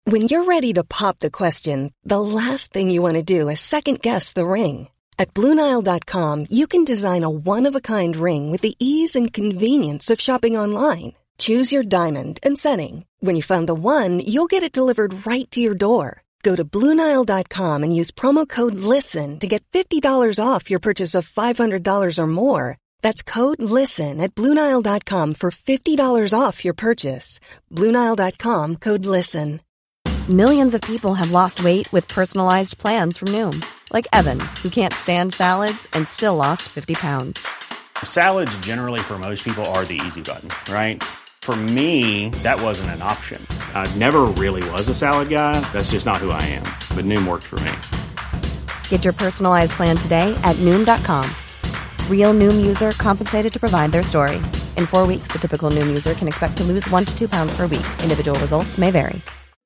When you're ready to pop the question, the last thing you want to do is second-guess the ring. At BlueNile.com, you can design a one-of-a-kind ring with the ease and convenience of shopping online. Choose your diamond and setting. When you find the one, you'll get it delivered right to your door. Go to BlueNile.com and use promo code LISTEN to get $50 off your purchase of $500 or more. That's code LISTEN at BlueNile.com for $50 off your purchase. BlueNile.com, code LISTEN. Millions of people have lost weight with personalized plans from Noom. Like Evan, who can't stand salads and still lost 50 pounds. Salads generally for most people are the easy button, right? For me, that wasn't an option. I never really was a salad guy. That's just not who I am. But Noom worked for me. Get your personalized plan today at Noom.com. Real Noom user compensated to provide their story. In 4 weeks, the typical Noom user can expect to lose 1 to 2 pounds per week. Individual results may vary.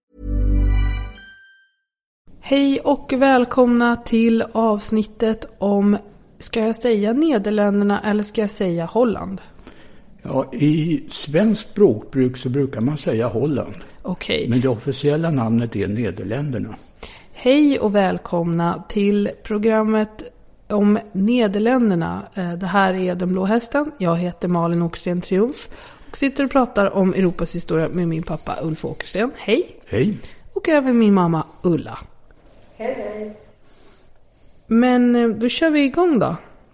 Hej och välkomna till avsnittet om, ska jag säga Nederländerna eller ska jag säga Holland? Ja, i svensk språkbruk så brukar man säga Holland. Okej. Men det officiella namnet är Nederländerna. Hej och välkomna till programmet om Nederländerna. Det här är Den blå hästen. Jag heter Malin Åkersten Triumf och sitter och pratar om Europas historia med min pappa Ulf Åkersten. Hej. Hej. Och även min mamma Ulla. Hej, hej. Men då kör vi igång då.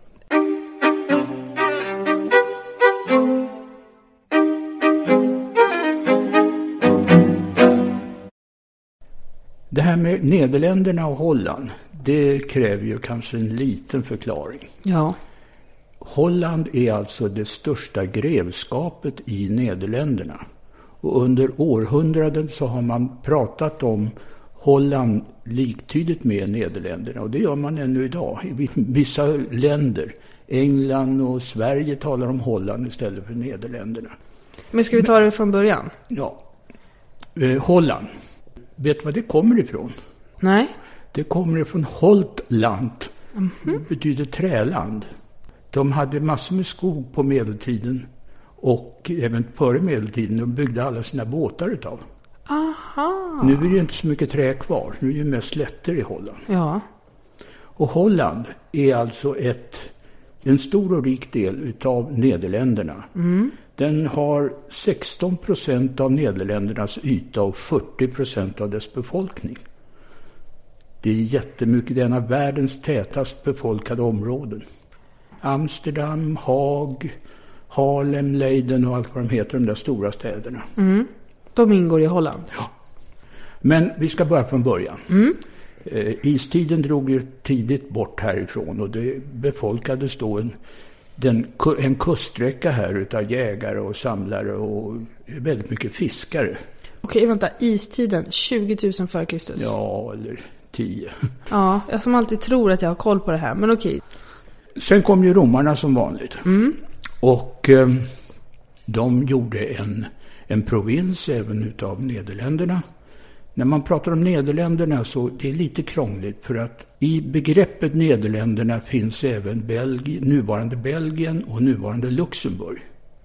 Det här med Nederländerna och Holland, det kräver ju kanske en liten förklaring. Ja. Holland är alltså det största grevskapet i Nederländerna. Och under århundraden så har man pratat om Holland liktydigt med Nederländerna. Och det gör man ännu idag. I vissa länder, England och Sverige, talar om Holland istället för Nederländerna. Men ska vi ta det från början? Ja. Holland. Vet du vad det kommer ifrån? Nej. Det kommer ifrån Holtland. Det betyder träland. De hade massor med skog på medeltiden. Och även före medeltiden. De byggde alla sina båtar utav. Aha. Nu är det ju inte så mycket trä kvar. Nu är det ju mest slätter i Holland. Ja. Och Holland är alltså en stor och rik del utav Nederländerna. Den har 16% av Nederländernas yta och 40% av dess befolkning. Det är jättemycket. Det är en av världens tätast befolkade områden. Amsterdam, Haag, Haarlem, Leiden och allt vad de heter, de där stora städerna. De ingår i Holland. Ja. Men vi ska börja från början. Istiden drog ju tidigt bort härifrån och det befolkades då en kuststräcka här utav jägare och samlare och väldigt mycket fiskare. Okej, vänta. Istiden, 20 000 före Kristus. Ja, eller 10. Ja, jag som alltid tror att jag har koll på det här, men okej. Sen kom ju romarna som vanligt. Och de gjorde en provins även utav Nederländerna. När man pratar om Nederländerna så det är lite krångligt för att i begreppet Nederländerna finns även nuvarande Belgien och nuvarande Luxemburg.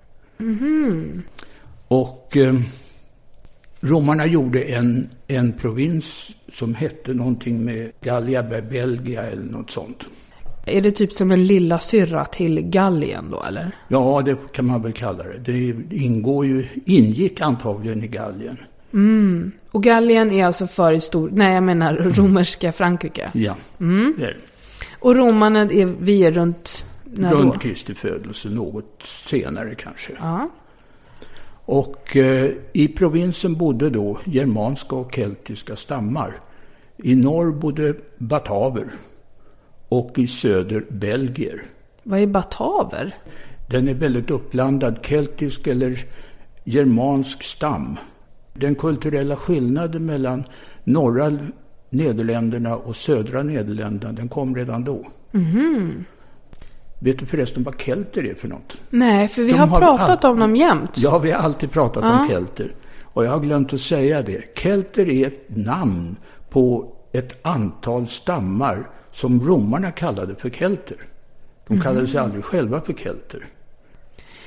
Och romarna gjorde en provins som hette någonting med Gallia Belgia eller något sånt. Är det typ som en lilla syrra till Gallien då, eller? Ja, det kan man väl kalla det. Det ingick antagligen i Gallien. Och Gallien är alltså romerska Frankrike. Ja, det är det. Och romarna vi är runt runt Kristi födelse, något senare kanske. Ja. Och i provinsen bodde då germanska och keltiska stammar. I norr bodde bataver och i söder belgier. Vad är bataver? Den är väldigt uppblandad, keltisk eller germansk stam. Den kulturella skillnaden mellan norra Nederländerna och södra Nederländerna, den kom redan då. Vet du förresten vad kelter är för något? Nej, för vi har pratat om dem jämt. Ja, vi har alltid pratat om kelter. Och jag har glömt att säga det. Kelter är ett namn på ett antal stammar som romarna kallade för kelter. De kallade sig aldrig själva för kelter.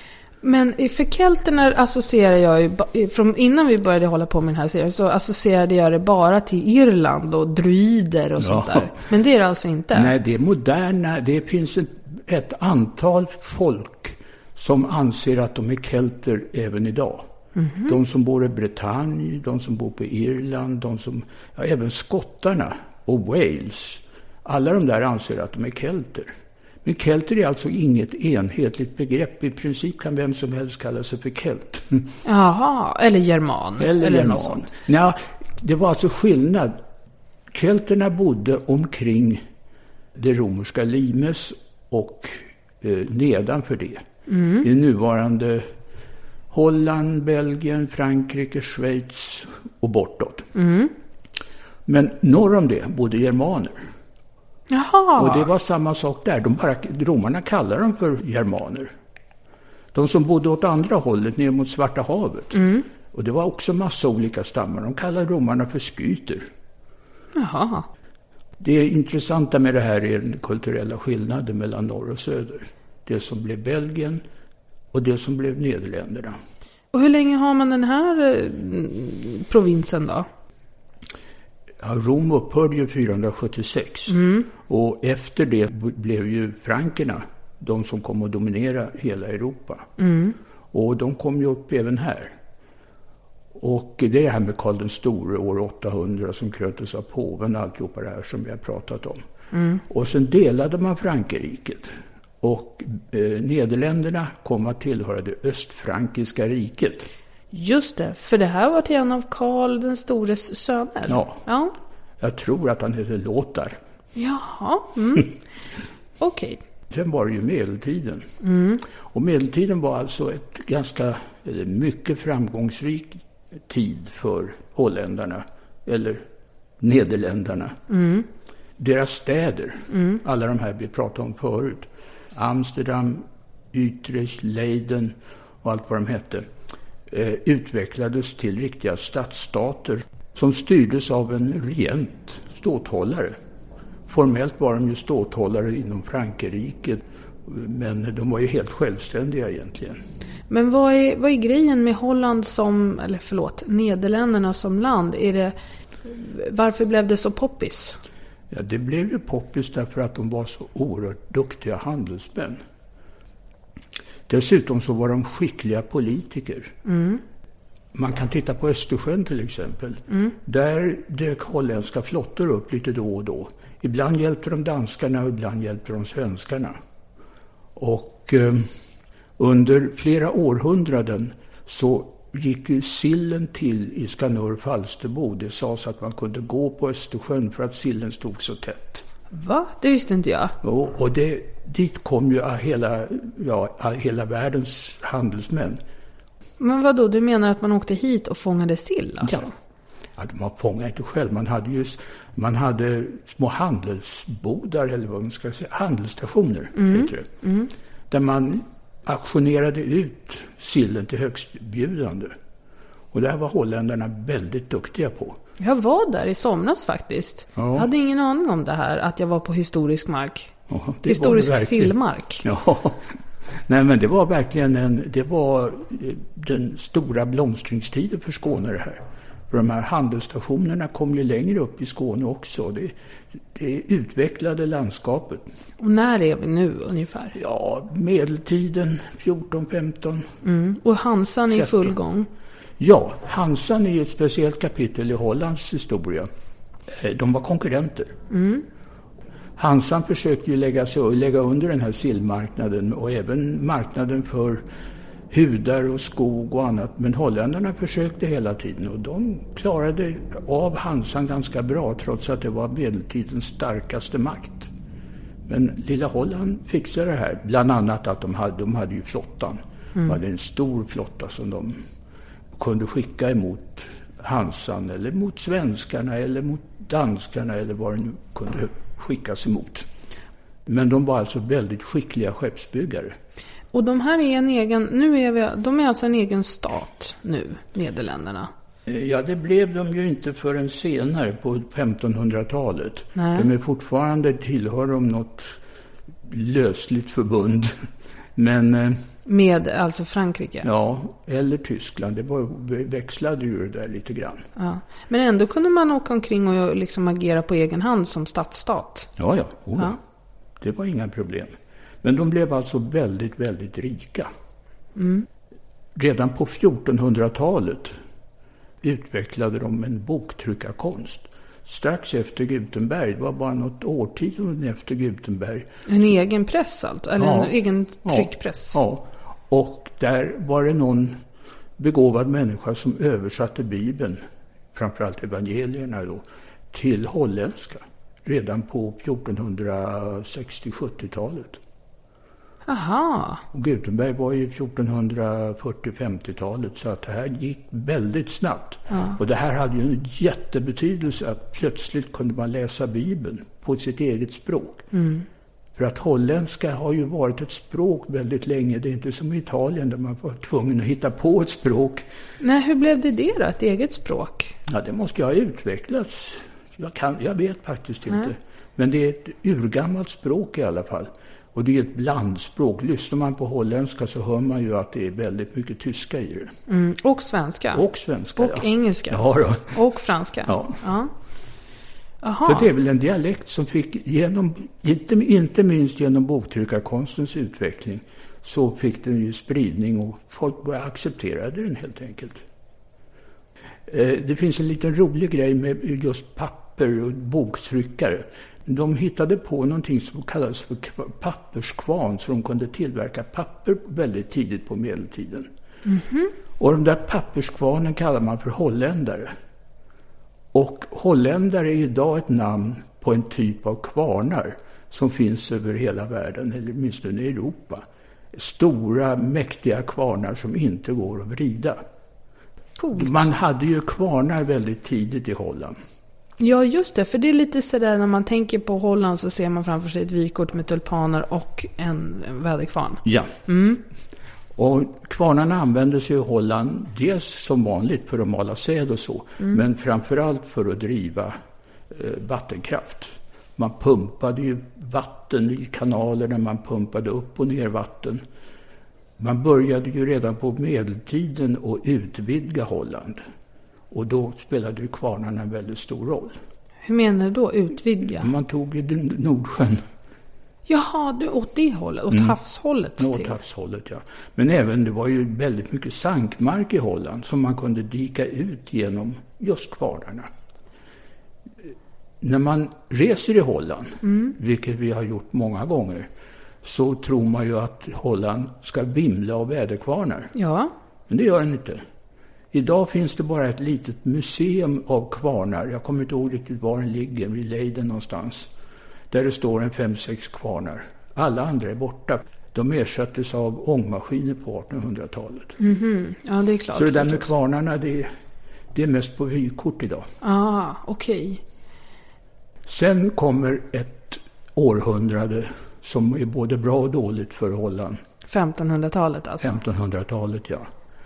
Men för kelterna associerar jag ju, från innan vi började hålla på med den här serien, så associerade jag det bara till Irland och druider och sånt där. Men det är det alltså inte? Nej, det är moderna. Det finns ett antal folk som anser att de är kelter även idag. Mm-hmm. De som bor i Bretagne, de som bor på Irland, även skottarna och Wales. Alla de där anser att de är kelter. Men kelter är alltså inget enhetligt begrepp. I princip kan vem som helst kalla sig för kelt. Jaha, eller german. Eller något sånt. Ja, det var alltså skillnad. Kelterna bodde omkring det romerska Limes och nedanför det. Mm. I nuvarande Holland, Belgien, Frankrike, Schweiz och bortåt. Mm. Men norr om det bodde germaner. Jaha. Och det var samma sak där. Romarna kallar dem för germaner. De som bodde åt andra hållet, ner mot Svarta havet. Mm. Och det var också massa olika stammar. De kallade romarna för skyter. Jaha. Det intressanta med det här är den kulturella skillnaden mellan norr och söder. Det som blev Belgien och det som blev Nederländerna. Och hur länge har man den här provinsen då? Ja, Rom upphörde ju 476. Mm. Och efter det blev ju frankerna de som kom att dominera hela Europa. Mm. Och de kom ju upp även här. Och det här med Karl den store år 800 som kröntes av påven och alltihopa det här som vi har pratat om. Mm. Och sen delade man Frankrike. Och Nederländerna kom att tillhöra det östfrankiska riket. Just det, för det här var till en av Karl den stores söner. Ja. Jag tror att han heter Lothar. Jaha, mm. Okej. Sen var det ju medeltiden. Mm. Och medeltiden var alltså mycket framgångsrik tid för holländarna eller nederländarna. Mm. Deras städer, alla de här vi pratade om förut, Amsterdam, Utrecht, Leiden och allt vad de hette, utvecklades till riktiga stadsstater som styrdes av en regent, ståthållare. Formellt var de ju ståthållare inom Frankrike, men de var ju helt självständiga egentligen. Men vad är grejen med Nederländerna som land? Varför blev det så poppis? Ja, det blev ju poppis därför att de var så oerhört duktiga handelsmän. Dessutom så var de skickliga politiker. Mm. Man kan titta på Östersjön till exempel. Mm. Där dök holländska flottor upp lite då och då. Ibland hjälpte de danskarna och ibland hjälpte de svenskarna. Och under flera århundraden så gick ju sillen till i Skanör-Falsterbo. Det sades att man kunde gå på Östersjön för att sillen stod så tätt. Va? Det visste inte jag. Och dit kom ju hela världens handelsmän. Men vad då? Du menar att man åkte hit och fångade sill? Alltså? Ja, man fångade inte själv. Man hade små handelsbodar eller vad man ska säga, handelsstationer heter det. Mm. Där man auktionerade ut sillen till högstbjudande. Och det här var holländarna väldigt duktiga på. Jag var där i somras faktiskt. Ja. Jag hade ingen aning om det här, att jag var på historisk mark. Ja, historisk sillmark. Ja, nej men det var verkligen den stora blomstringstiden för Skåne det här. För de här handelsstationerna kom ju längre upp i Skåne också. Det utvecklade landskapet. Och när är vi nu ungefär? Ja, medeltiden, 14-15. Mm. Och Hansan är i full gång? Ja, Hansan är ett speciellt kapitel i Hollands historia. De var konkurrenter. Mm. Hansan försökte ju lägga under den här sillmarknaden och även marknaden för hudar och skog och annat. Men holländarna försökte hela tiden och de klarade av Hansan ganska bra trots att det var medeltidens starkaste makt. Men lilla Holland fixade det här. Bland annat att de hade ju flottan. De hade en stor flotta som de kunde skicka emot Hansan eller mot svenskarna eller mot danskarna eller vad det nu kunde skickas emot. Men de var alltså väldigt skickliga skeppsbyggare. Och de här de är alltså en egen stat nu, Nederländerna? Ja, det blev de ju inte förrän senare på 1500-talet. Nej. De är fortfarande tillhör de något lösligt förbund Men, med alltså Frankrike? Ja, eller Tyskland. Det växlade ju det där lite grann. Ja. Men ändå kunde man åka omkring och liksom agera på egen hand som stadsstat? Ja. Det var inga problem. Men de blev alltså väldigt, väldigt rika. Redan på 1400-talet utvecklade de en boktryckarkonst. Strax efter Gutenberg, det var bara något årtionde efter Gutenberg. En egen press alltså? Eller en egen tryckpress? Ja, och där var det någon begåvad människa som översatte Bibeln, framförallt evangelierna då, till holländska. Redan på 1460-70-talet. Aha. Och Gutenberg var ju 1440-50-talet, så att det här gick väldigt snabbt. Ja. Och det här hade ju en jättebetydelse, att plötsligt kunde man läsa Bibeln på sitt eget språk. För att holländska har ju varit ett språk väldigt länge. Det är inte som i Italien där man var tvungen att hitta på ett språk. Nej, hur blev det då, ett eget språk? Ja, det måste ju ha utvecklats. Jag vet faktiskt inte. Men det är ett urgammalt språk i alla fall. Och det är ett blandspråk. Lyssnar man på holländska så hör man ju att det är väldigt mycket tyska i det. Och svenska. Och svenska, och engelska. Ja då. Och franska. Ja. Aha. Så det är väl en dialekt som fick inte minst genom boktryckarkonstens utveckling, så fick den ju spridning och folk började acceptera den helt enkelt. Det finns en liten rolig grej med just papper och boktryckare. De hittade på någonting som kallades för papperskvarn, så de kunde tillverka papper väldigt tidigt på medeltiden. Och de där papperskvarnen kallar man för holländare. Och holländare är idag ett namn på en typ av kvarnar som finns över hela världen, eller åtminstone i Europa. Stora, mäktiga kvarnar som inte går att vrida. Coolt. Man hade ju kvarnar väldigt tidigt i Holland. Ja, just det. För det är lite sådär, när man tänker på Holland så ser man framför sig ett vykort med tulpaner och en väderkvarn. Ja. Och kvarnarna användes ju i Holland dels som vanligt för att mala säd och så. Men framförallt för att driva vattenkraft. Man pumpade ju vatten i kanalerna, man pumpade upp och ner vatten. Man började ju redan på medeltiden att utvidga Holland. Och då spelade ju kvarnarna en väldigt stor roll. Hur menar du då, utvidga? Man tog ju Nordsjön. Jaha, du åt det hållet, åt havshållet till. Åt havshållet, ja. Men även det var ju väldigt mycket sankmark i Holland som man kunde dika ut genom just kvarnarna. När man reser i Holland, vilket vi har gjort många gånger, så tror man ju att Holland ska vimla av väderkvarnar. Ja. Men det gör den inte. Idag finns det bara ett litet museum av kvarnar. Jag kommer inte ihåg riktigt var den ligger, vid Leiden någonstans. Där det står 5-6 kvarnar. Alla andra är borta. De ersattes av ångmaskiner på 1800-talet. Ja, det är klart. Så det där med kvarnarna, det är mest på vykort idag. Okej. Sen kommer ett århundrade som är både bra och dåligt för Holland. 1500-talet alltså? 1500-talet, ja.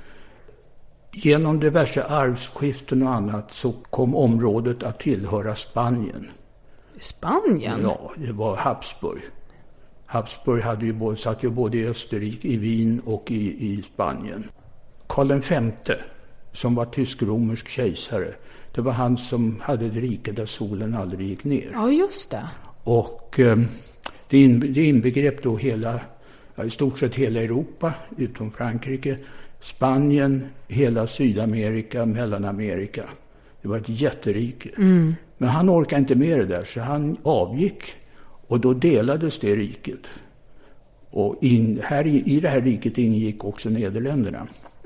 Genom diverse arvsskiften och annat så kom området att tillhöra Spanien. Spanien? Ja, det var Habsburg. Habsburg satt ju både i Österrike, i Wien och i Spanien. Karl V, som var tysk-romersk kejsare, det var han som hade ett rike där solen aldrig gick ner. Ja, just det. Och det inbegrep då i stort sett hela Europa, utom Frankrike, Spanien, hela Sydamerika, Mellanamerika. Det var ett jätterike. Men han orkade inte med det där, så han avgick. Och då delades det riket. Och i det här riket ingick också Nederländerna.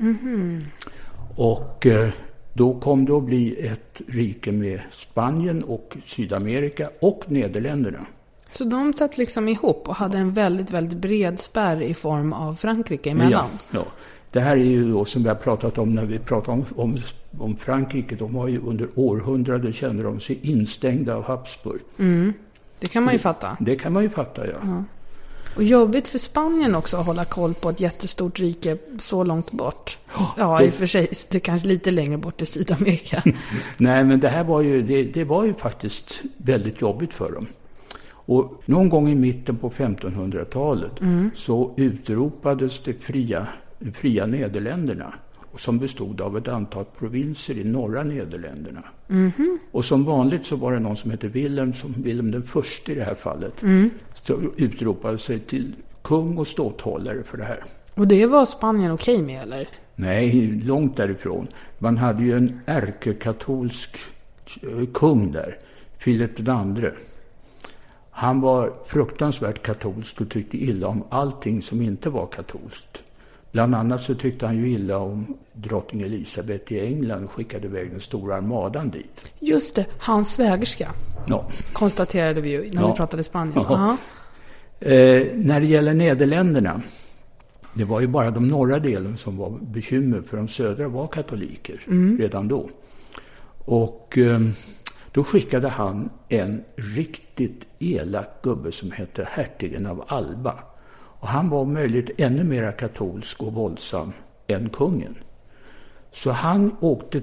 Och då kom det att bli ett rike med Spanien och Sydamerika och Nederländerna. Så de satt liksom ihop och hade en väldigt, väldigt bred spärr i form av Frankrike emellan? Ja. Det här är ju då som vi har pratat om när vi pratar om Frankrike. De har ju under århundraden kände de sig instängda av Habsburg. Det kan man ju fatta. Det kan man ju fatta, ja. Och jobbigt för Spanien också att hålla koll på ett jättestort rike så långt bort. I och för sig, det kanske lite längre bort i Sydamerika. Nej, men det här var ju, det var ju faktiskt väldigt jobbigt för dem. Och någon gång i mitten på 1500-talet så utropades det fria Nederländerna, som bestod av ett antal provinser i norra Nederländerna. Och som vanligt så var det någon som hette Wilhelm den första i det här fallet, som utropade sig till kung och ståthållare för det här. Och det var Spanien okej med, eller? Nej, långt därifrån. Man hade ju en ärkekatolsk kung där, Filip II. Han var fruktansvärt katolsk och tyckte illa om allting som inte var katolskt. Bland annat så tyckte han ju illa om drottning Elisabeth i England och skickade iväg den stora armadan dit. Just det, hans svägerska. Ja. Konstaterade vi ju när vi pratade Spanien. Ja. När det gäller Nederländerna, det var ju bara de norra delen som var bekymmer, för de södra var katoliker redan då. Och då skickade han en riktigt elak gubbe som hette hertigen av Alba. Och han var möjligt ännu mer katolsk och våldsam än kungen. Så han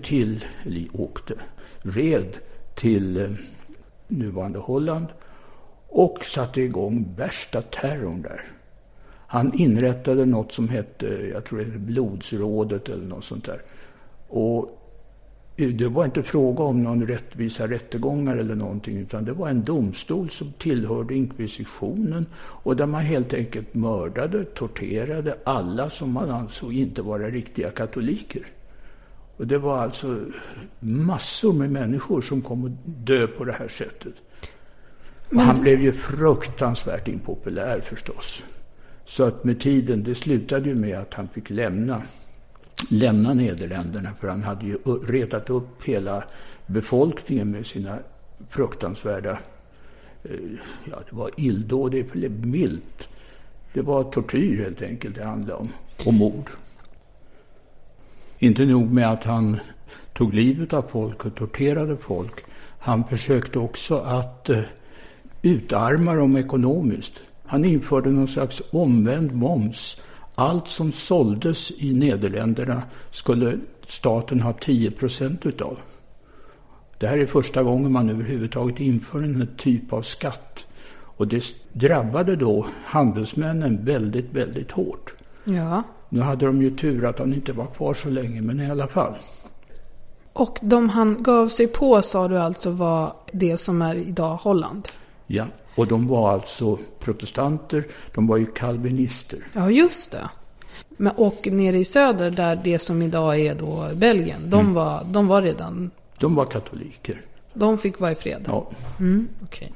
red till nuvarande Holland och satte igång värsta terrorn där. Han inrättade något som hette, jag tror det är Blodsrådet eller något sånt där. Och det var inte fråga om någon rättvisa rättegångar eller någonting, utan det var en domstol som tillhörde inkvisitionen och där man helt enkelt mördade, torterade alla som man ansåg inte vara riktiga katoliker. Och det var alltså massor med människor som kom att dö på det här sättet. Och han blev ju fruktansvärt impopulär förstås. Så att med tiden, det slutade ju med att han fick lämna Nederländerna, för han hade ju retat upp hela befolkningen med sina fruktansvärda det var illdåd, det blev milt. Det var tortyr helt enkelt det handlade om, och mord. Inte nog med att han tog livet av folk och torterade folk, han försökte också att utarma dem ekonomiskt. Han införde någon slags omvänd moms. Allt som såldes i Nederländerna skulle staten ha 10% utav. Det här är första gången man överhuvudtaget inför en typ av skatt. Och det drabbade då handelsmännen väldigt, väldigt hårt. Ja. Nu hade de ju tur att han inte var kvar så länge, men i alla fall. Och de han gav sig på, sa du alltså, var det som är idag Holland? Ja, och de var alltså protestanter, de var ju kalvinister. Ja, just det. Men, och nere i söder, där det som idag är då Belgien, de var redan... De var katoliker. De fick vara i fred? Ja. Okej.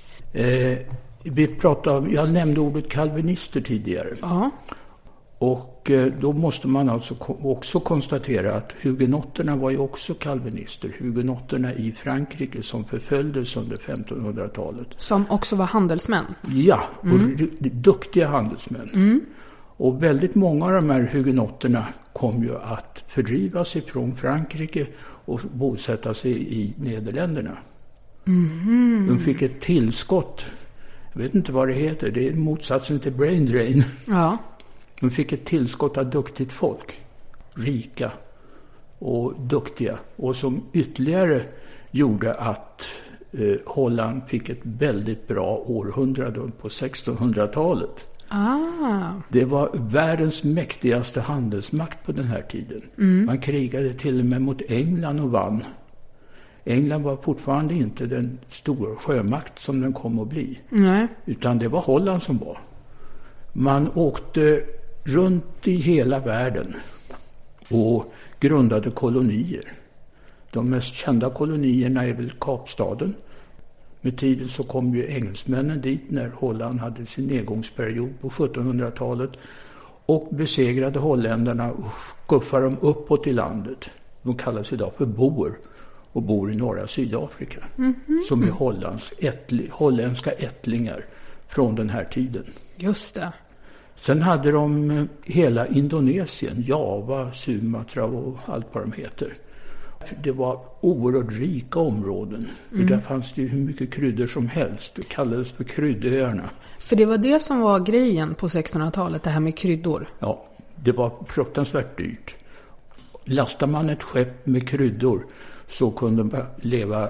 Jag nämnde ordet kalvinister tidigare. Ja. Och då måste man alltså också konstatera att hugenotterna var ju också kalvinister. Hugenotterna i Frankrike som förföljdes under 1500-talet. Som också var handelsmän? Ja, och duktiga handelsmän. Och väldigt många av de här hugenotterna kom ju att fördrivas ifrån Frankrike och bosätta sig i Nederländerna. De fick ett tillskott, jag vet inte vad det heter, det är motsatsen till brain drain. Ja. De fick ett tillskott av duktigt folk, rika och duktiga, och som ytterligare gjorde att Holland fick ett väldigt bra århundrade på 1600-talet. Det var världens mäktigaste handelsmakt på den här tiden. Man krigade till och med mot England och vann. England var fortfarande inte den stora sjömakt som den kom att bli. Nej. Utan det var Holland som var. Man åkte runt i hela världen och grundade kolonier. De mest kända kolonierna är väl Kapstaden. Med tiden så kom ju engelsmännen dit när Holland hade sin nedgångsperiod på 1700-talet och besegrade holländarna och skuffade dem uppåt i landet. De kallas idag för boer och bor i norra Sydafrika som är holländska ättlingar från den här tiden. Just det. Sen hade de hela Indonesien, Java, Sumatra och allt vad de heter. Det var oerhört rika områden. Där fanns det ju hur mycket kryddor som helst. Det kallades för kryddöarna. För det var det som var grejen på 1600-talet, det här med kryddor. Ja, det var fruktansvärt dyrt. Lastar man ett skepp med kryddor så kunde man leva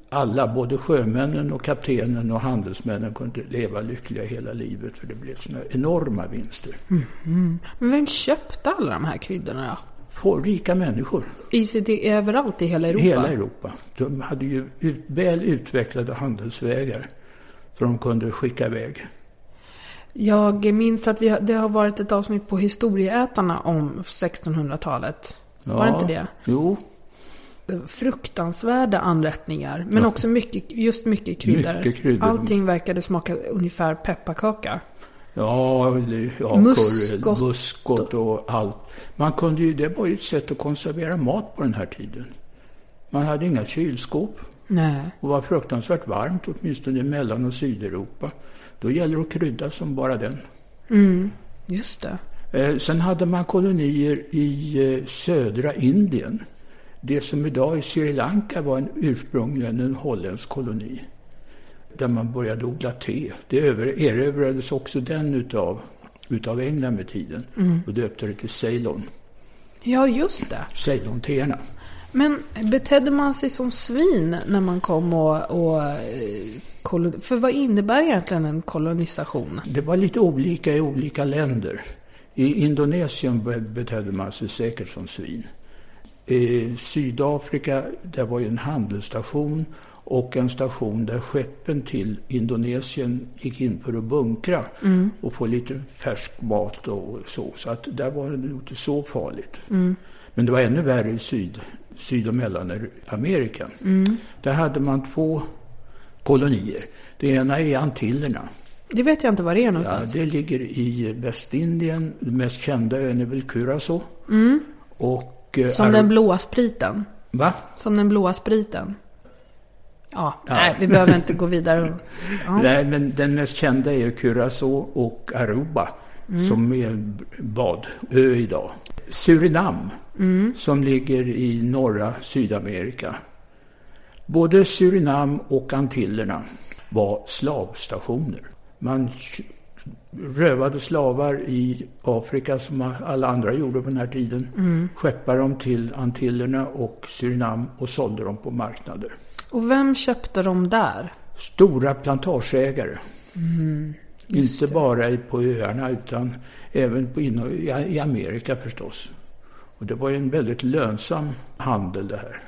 alla, både sjömännen och kaptenen och handelsmännen, kunde leva lyckliga hela livet, för det blev såna enorma vinster. Men vem köpte alla de här kryddorna då? Rika människor. Överallt i hela Europa? Hela Europa. De hade ju väl utvecklade handelsvägar så de kunde skicka iväg. Jag minns att det har varit ett avsnitt på Historieätarna om 1600-talet. Ja, var det inte det? Jo. Fruktansvärda anrättningar. Men också mycket kryddor. Mycket kryddor. Allting verkade smaka ungefär pepparkaka. Ja, muskot och allt. Det var ju ett sätt att konservera mat på den här tiden. Man hade inga kylskåp. Nej. Och var fruktansvärt varmt, åtminstone i Mellan- och Sydeuropa. Då gäller det att krydda som bara den. Just det. Sen hade man kolonier i södra Indien. Det som idag är Sri Lanka var ursprungligen en holländsk koloni. Där man började odla te. Det erövrades också den utav England med tiden. Och döpte det till Ceylon. Ja, just det. Ceylon-teerna. Men betedde man sig som svin när man kom för vad innebär egentligen en kolonisation? Det var lite olika i olika länder. I Indonesien betedde man sig säkert som svin. I Sydafrika, där var ju en handelsstation och en station där skeppen till Indonesien gick in för att bunkra och få lite färsk mat och så. Så att där var det inte så farligt. Men det var ännu värre i Syd- och Mellanamerika. Där hade man 2 kolonier. Det ena är Antillerna. Det vet jag inte var det är någonstans. Ja, det ligger i Västindien. Den mest kända ön är väl Curaçao. Och, som den blåa spriten. Va? Som den blåa spriten. Ja. Nej, vi behöver inte gå vidare. Nej, men den mest kända är Curaçao och Aruba. Som är en badö idag. Surinam, som ligger i norra Sydamerika. Både Surinam och Antillerna var slavstationer. Man rövade slavar i Afrika som alla andra gjorde på den här tiden. Skeppade dem till Antillerna och Surinam och sålde dem på marknader. Och vem köpte dem där? Stora plantageägare. Inte bara på öarna utan även i Amerika förstås. Och det var ju en väldigt lönsam handel det här.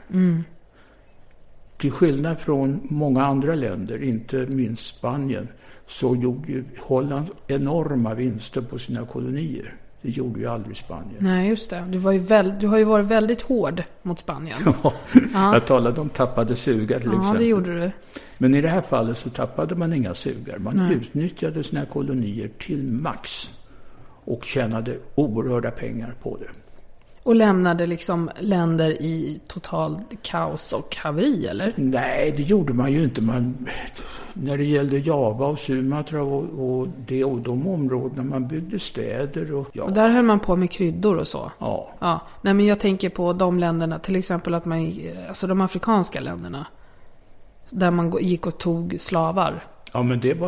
Till skillnad från många andra länder, inte minst Spanien, så gjorde ju Holland enorma vinster på sina kolonier. Det gjorde ju aldrig Spanien. Nej, just det. Du har ju varit väldigt hård mot Spanien. Ja, jag talade om tappade sugar till exempel. Ja, det gjorde du. Men i det här fallet så tappade man inga sugar. Man utnyttjade sina kolonier till max och tjänade oerhörda pengar på det. Och lämnade liksom länder i total kaos och haveri, eller? Nej, det gjorde man ju inte. När det gällde Java och Sumatra och de områdena man byggde städer. Och där höll man på med kryddor och så? Ja. Nej, men jag tänker på de länderna, till exempel alltså de afrikanska länderna. Där man gick och tog slavar. Ja, men det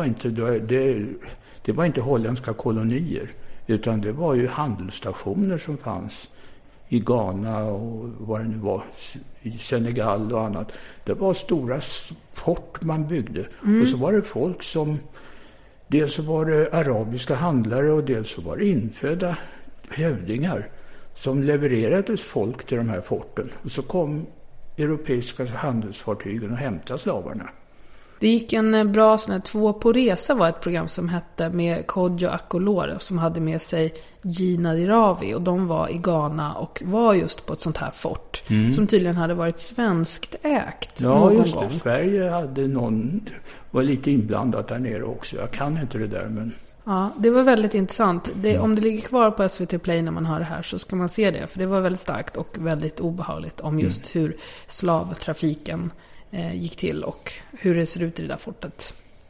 var inte holländska kolonier. Utan det var ju handelsstationer som fanns i Ghana och vad det nu var, i Senegal och annat. Det var stora fort man byggde. Och så var det folk som, dels så var det arabiska handlare och dels så var det infödda hövdingar som levererade folk till de här forten. Och så kom europeiska handelsfartygen och hämtade slavarna. Det gick en bra 2 på resa var ett program som hette med Kodjo Akolor som hade med sig Gina Dirawi och de var i Ghana och var just på ett sånt här fort som tydligen hade varit svenskt ägt någon just gång. Det. Sverige var lite inblandat där nere också. Jag kan inte det där, men... Ja, det var väldigt intressant. Om det ligger kvar på SVT Play när man hör det här så ska man se det. För det var väldigt starkt och väldigt obehagligt om just hur slavtrafiken gick till och hur det ser ut i det där fortet.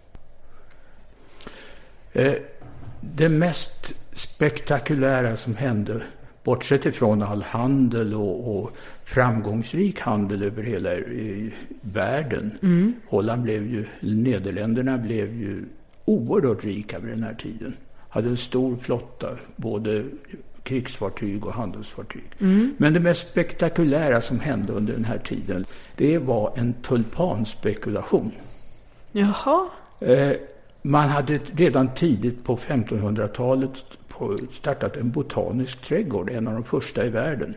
Det mest spektakulära som hände, bortsett ifrån all handel och framgångsrik handel över hela världen. Nederländerna blev ju oerhört rika vid den här tiden. Hade en stor flotta, både krigsfartyg och handelsfartyg. Men det mest spektakulära som hände under den här tiden, det var en tulpanspekulation. Jaha. Man hade redan tidigt på 1500-talet startat en botanisk trädgård, en av de första i världen.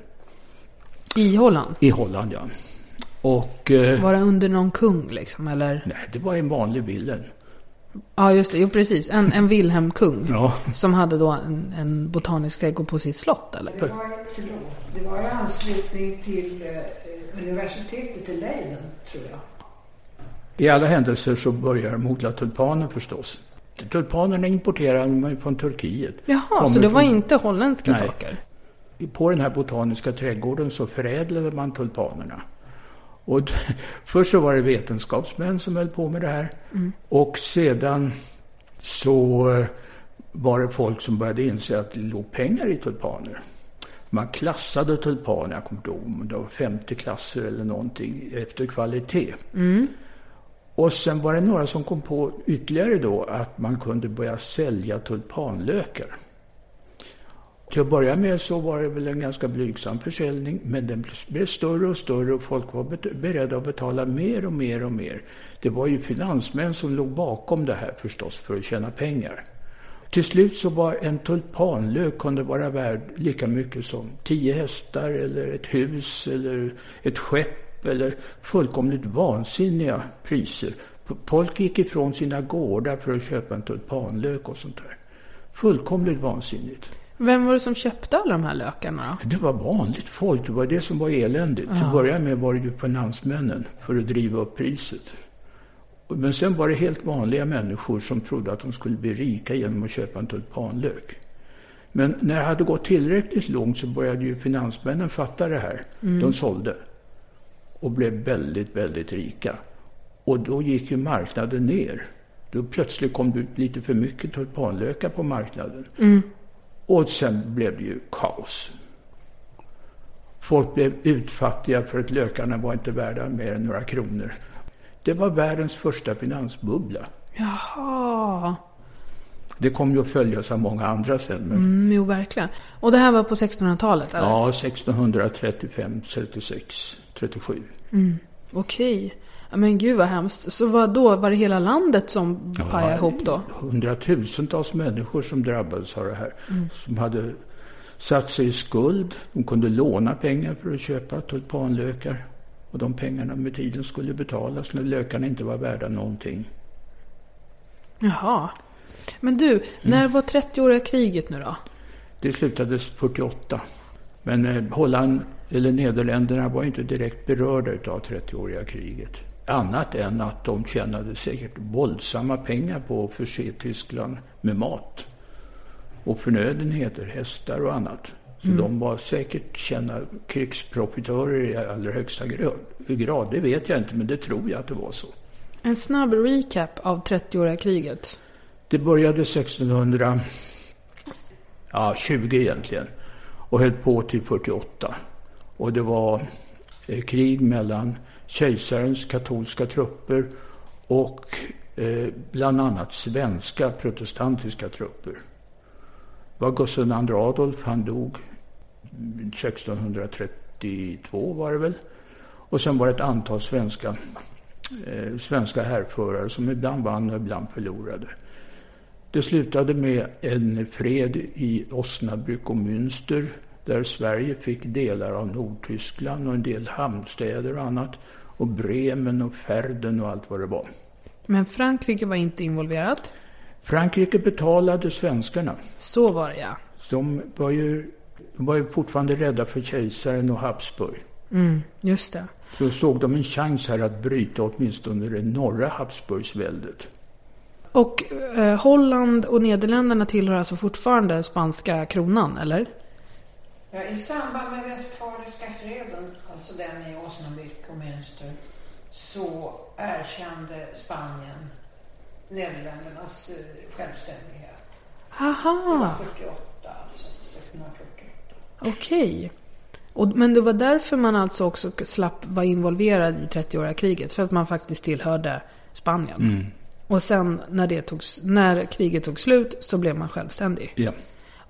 I Holland? I Holland, ja. Och, var det under någon kung liksom, eller? Nej, det var en vanlig Wilhelm. Ja, just det. Jo, precis. En Wilhelm-kung ja. Som hade då en botanisk trädgård på sitt slott, eller? Det var i anslutning till universitetet i Leiden, tror jag. I alla händelser så börjar de odla tulpaner förstås. Tulpanerna importerade man från Turkiet. Jaha, så det var inte holländska saker? På den här botaniska trädgården så förädlade man tulpanerna. Och först så var det vetenskapsmän som höll på med det här. Och sedan så var det folk som började inse att det låg pengar i tulpaner. Man klassade tulpaner, jag kommer inte ihåg, det var 50 klasser eller någonting efter kvalitet. Och sen var det några som kom på ytterligare då att man kunde börja sälja tulpanlökar. Till att börja med så var det väl en ganska blygsam försäljning, men den blev större och större och folk var beredda att betala mer och mer och mer. Det var ju finansmän som låg bakom det här förstås för att tjäna pengar. Till slut så var en tulpanlök kunde vara värd lika mycket som 10 hästar eller ett hus eller ett skepp eller fullkomligt vansinniga priser. Folk gick ifrån sina gårdar för att köpa en tulpanlök och sånt där. Fullkomligt vansinnigt. Vem var det som köpte alla de här lökarna då? Det var vanligt folk, det var det som var eländigt. Till början med var det ju finansmännen för att driva upp priset. Men sen var det helt vanliga människor som trodde att de skulle bli rika genom att köpa en tulpanlök. Men när det hade gått tillräckligt långt så började ju finansmännen fatta det här. De sålde och blev väldigt, väldigt rika. Och då gick ju marknaden ner. Då plötsligt kom det ut lite för mycket tulpanlökar på marknaden. Och sen blev det ju kaos. Folk blev utfattiga för att lökarna var inte värda mer än några kronor. Det var världens första finansbubbla. Jaha. Det kom ju att följas av många andra sen. Men... Jo, verkligen. Och det här var på 1600-talet, eller? Ja, 1635, 36, 37. Okej. Men gud vad hemskt. Så var det hela landet som pajade ihop då? Hundratusentals människor som drabbades av det här. Som hade satt sig i skuld. De kunde låna pengar för att köpa tulpanlökar. Och de pengarna med tiden skulle betalas när lökarna inte var värda någonting. Jaha. Men du, när var 30-åriga kriget nu då? Det slutades 48. Men Holland eller Nederländerna var inte direkt berörda av 30-åriga kriget. Annat än att de tjänade säkert våldsamma pengar på att förse Tyskland med mat. Och förnödenheter, hästar och annat. Så de var säkert kända krigsprofitörer i allra högsta grad. Det vet jag inte, men det tror jag att det var så. En snabb recap av 30-åriga kriget. Det började 1620 egentligen. Och höll på till 48. Och det var krig mellan kejsarens katolska trupper och bland annat svenska protestantiska trupper. Det var Gustav II Adolf, han dog 1632 var det väl. Och sen var det ett antal svenska härförare som ibland vann och ibland förlorade. Det slutade med en fred i Osnabrück och Münster där Sverige fick delar av Nordtyskland och en del hamnstäder och annat. Och Bremen och Verden och allt vad det var. Men Frankrike var inte involverat? Frankrike betalade svenskarna. Så var det, ja. De var ju fortfarande rädda för kejsaren och Habsburg. Just det. Så såg de en chans här att bryta åtminstone det norra Habsburgsväldet. Och Holland och Nederländerna tillhör alltså fortfarande spanska kronan, eller? Ja, i samband med Westfaliska freden, alltså den i Osnabrück och Münster, så erkände Spanien Nederländernas självständighet. Aha. Det var 48, alltså 1648. Okej. Men det var därför man alltså också slapp vara involverad i 30-åriga kriget, för att man faktiskt tillhörde Spanien. Och sen när kriget tog slut så blev man självständig. Ja.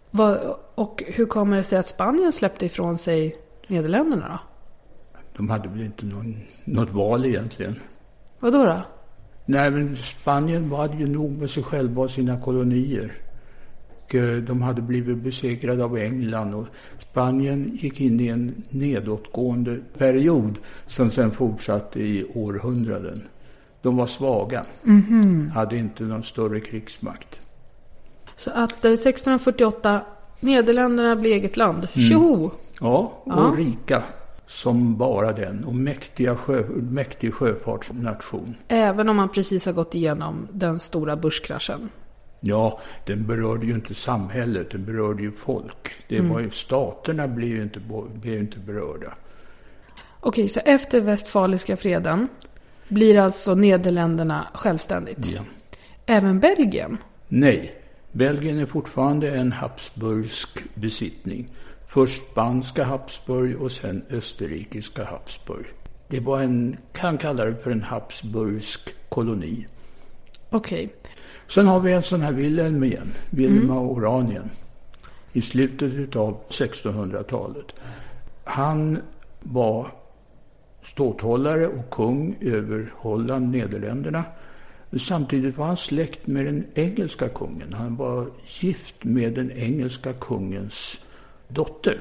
Och hur kommer det sig att Spanien släppte ifrån sig Nederländerna då? De hade väl inte något val egentligen. Vadå då? Nej, men Spanien hade ju nog med sig själva och sina kolonier. Och de hade blivit besegrade av England och Spanien gick in i en nedåtgående period som sen fortsatte i århundraden. De var svaga, hade inte någon större krigsmakt. Så att 1648, Nederländerna blev eget land. Tjoho! Ja, och rika som bara den. Och mäktig sjöfartsnation. Även om man precis har gått igenom den stora börskraschen. Ja, den berörde ju inte samhället, den berörde ju folk. Det var ju, staterna blev ju inte berörda. Okej, så efter Westfaliska freden blir alltså Nederländerna självständigt. Ja. Även Belgien? Nej, Belgien är fortfarande en habsburgsk besittning. Först spanska Habsburg och sen österrikiska Habsburg. Det var kan kalla det för en habsburgsk koloni. Okej. Sen har vi en sån här Wilhelm igen, Wilhelm av Oranien, i slutet av 1600-talet. Han var ståthållare och kung över Holland, Nederländerna. Samtidigt var han släkt med den engelska kungen. Han var gift med den engelska kungens dotter.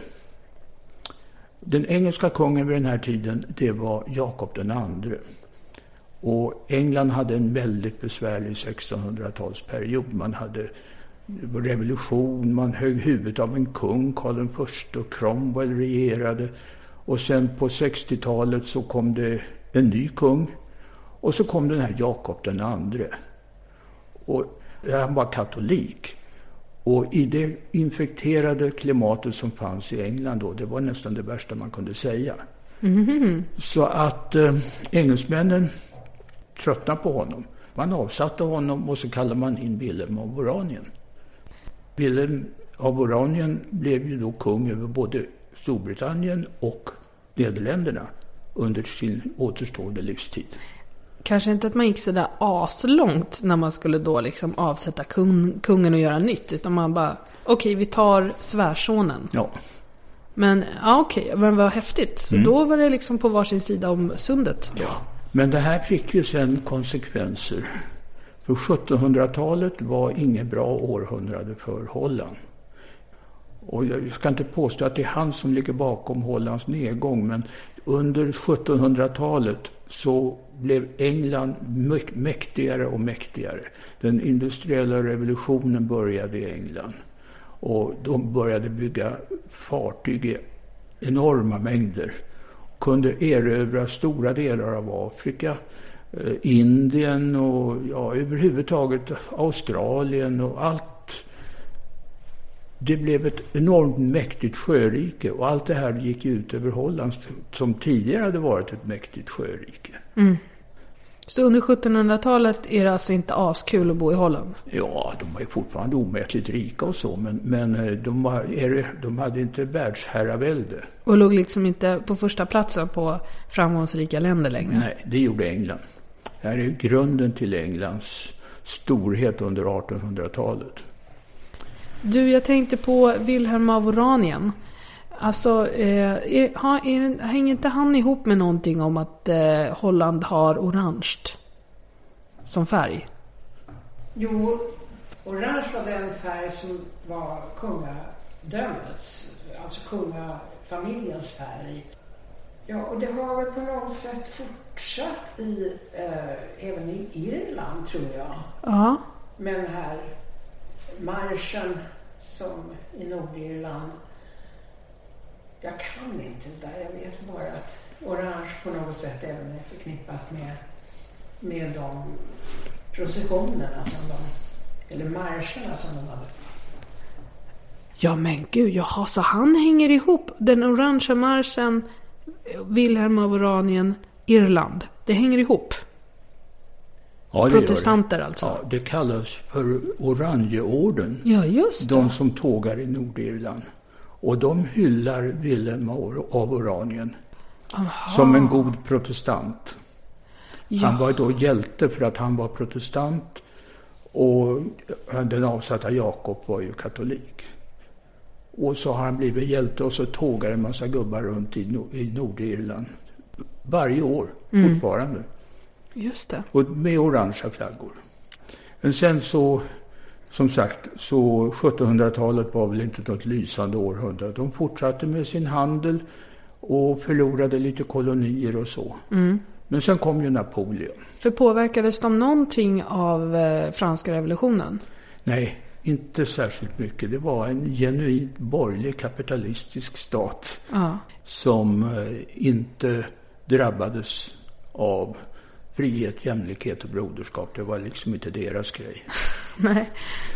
Den engelska kungen vid den här tiden, det var Jakob den andre. Och England hade en väldigt besvärlig 1600-talsperiod. Man hade revolution, man högg huvudet av en kung, Karl I, och Cromwell regerade. Och sen på 60-talet så kom det en ny kung. Och så kom den här Jakob den andre. Och han var katolik. Och i det infekterade klimatet som fanns i England då, det var nästan det värsta man kunde säga. Så att engelsmännen tröttnade på honom. Man avsatte honom och så kallade man in Wilhelm av Oranien. Wilhelm av Oranien blev ju då kung över både Storbritannien och Nederländerna under sin återstående livstid. Kanske inte att man gick så där aslångt när man skulle då liksom avsätta kungen och göra nytt. Utan man bara, okej, vi tar svärsonen. Ja. Men men vad häftigt. Så då var det liksom på varsin sida om sundet. Ja, men det här fick ju sen konsekvenser. För 1700-talet var inget bra århundrade för Holland. Och jag ska inte påstå att det är han som ligger bakom Hollands nedgång, men under 1700-talet så blev England mäktigare och mäktigare. Den industriella revolutionen började i England. Och de började bygga fartyg i enorma mängder. Kunde erövra stora delar av Afrika, Indien och överhuvudtaget Australien och allt. Det blev ett enormt mäktigt sjörike och allt det här gick ut över Holland som tidigare hade varit ett mäktigt sjörike. Så under 1700-talet är det alltså inte askul att bo i Holland? Ja, de var ju fortfarande omätligt rika och så, men de hade inte världsherravälde. Och låg liksom inte på första platsen på framgångsrika länder längre? Nej, det gjorde England. Det här är grunden till Englands storhet under 1800-talet. Du, jag tänkte på Wilhelm av Oranien. Alltså, hänger inte han ihop med någonting om att Holland har orange som färg? Jo, orange var den färg som var kungadömets, alltså kungafamiljens färg. Ja, och det har väl på något sätt fortsatt även i Irland, tror jag. Ja. Med den här marschen som i Nordirland. Jag kan inte det där. Jag vet bara att orange på något sätt även är förknippat med de processionerna eller marscherna som de hade. Ja men gud, jaha, så han hänger ihop. Den orangea marschen, Wilhelm av Oranien, Irland. Det hänger ihop. Ja, det protestanter gör det. Alltså. Ja, det kallas för Oranjeorden. Ja, just det. De som tågar i Nordirland. Och de hyllar Wilhelm av Oranien. Aha. Som en god protestant. Ja. Han var då hjälte för att han var protestant. Och den avsatta Jakob var ju katolik. Och så har han blivit hjälte och så tågar en massa gubbar runt i Nordirland. Varje år, fortfarande. Just det. Och med orangea flaggor. Men sen så, som sagt, så 1700-talet var väl inte något lysande århundrade. De fortsatte med sin handel och förlorade lite kolonier och så. Men sen kom ju Napoleon. För påverkades de någonting av franska revolutionen? Nej, inte särskilt mycket. Det var en genuint borgerlig kapitalistisk stat som inte drabbades av frihet, jämlikhet och broderskap. Det var liksom inte deras grej. Nej.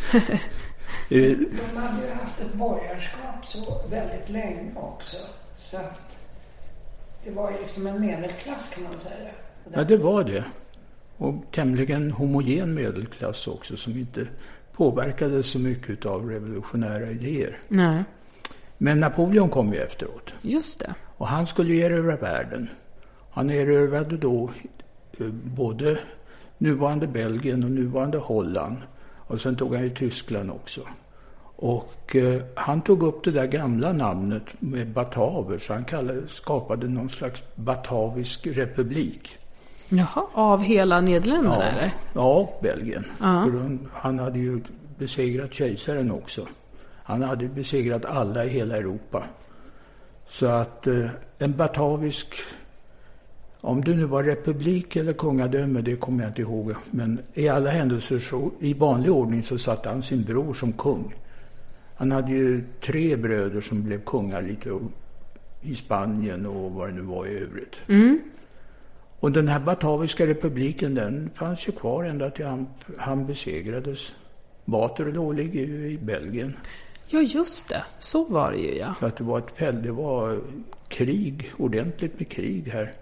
De hade ju haft ett borgerskap så väldigt länge också. Så att det var ju liksom en medelklass kan man säga. Ja, det var det. Och tämligen homogen medelklass också som inte påverkades så mycket av revolutionära idéer. Nej. Men Napoleon kom ju efteråt. Just det. Och han skulle erövra världen. Han erövrade då både nuvarande Belgien och nuvarande Holland. Och sen tog han ju Tyskland också. Och han tog upp det där gamla namnet med bataver. Så han skapade någon slags batavisk republik. Jaha, av hela Nederländerna eller? Ja, Belgien. Han hade ju besegrat kejsaren också. Han hade besegrat alla i hela Europa. Så att en batavisk, om det nu var republik eller kungadöme, det kommer jag inte ihåg. Men i alla händelser så, i vanlig ordning så satte han sin bror som kung. Han hade ju 3 bröder som blev kungar lite i Spanien och vad det nu var i övrigt. Och den här bataviska republiken, den fanns ju kvar ända till han besegrades. Waterloo ligger ju i Belgien. Ja, just det. Så var det ju, ja. Så att det var krig, ordentligt med krig här.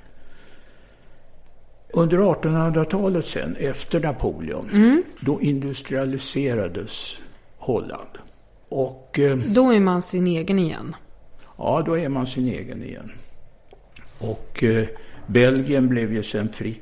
Under 1800-talet sen, efter Napoleon, då industrialiserades Holland. Och då är man sin egen igen. Ja, då är man sin egen igen. Och Belgien blev ju sen fritt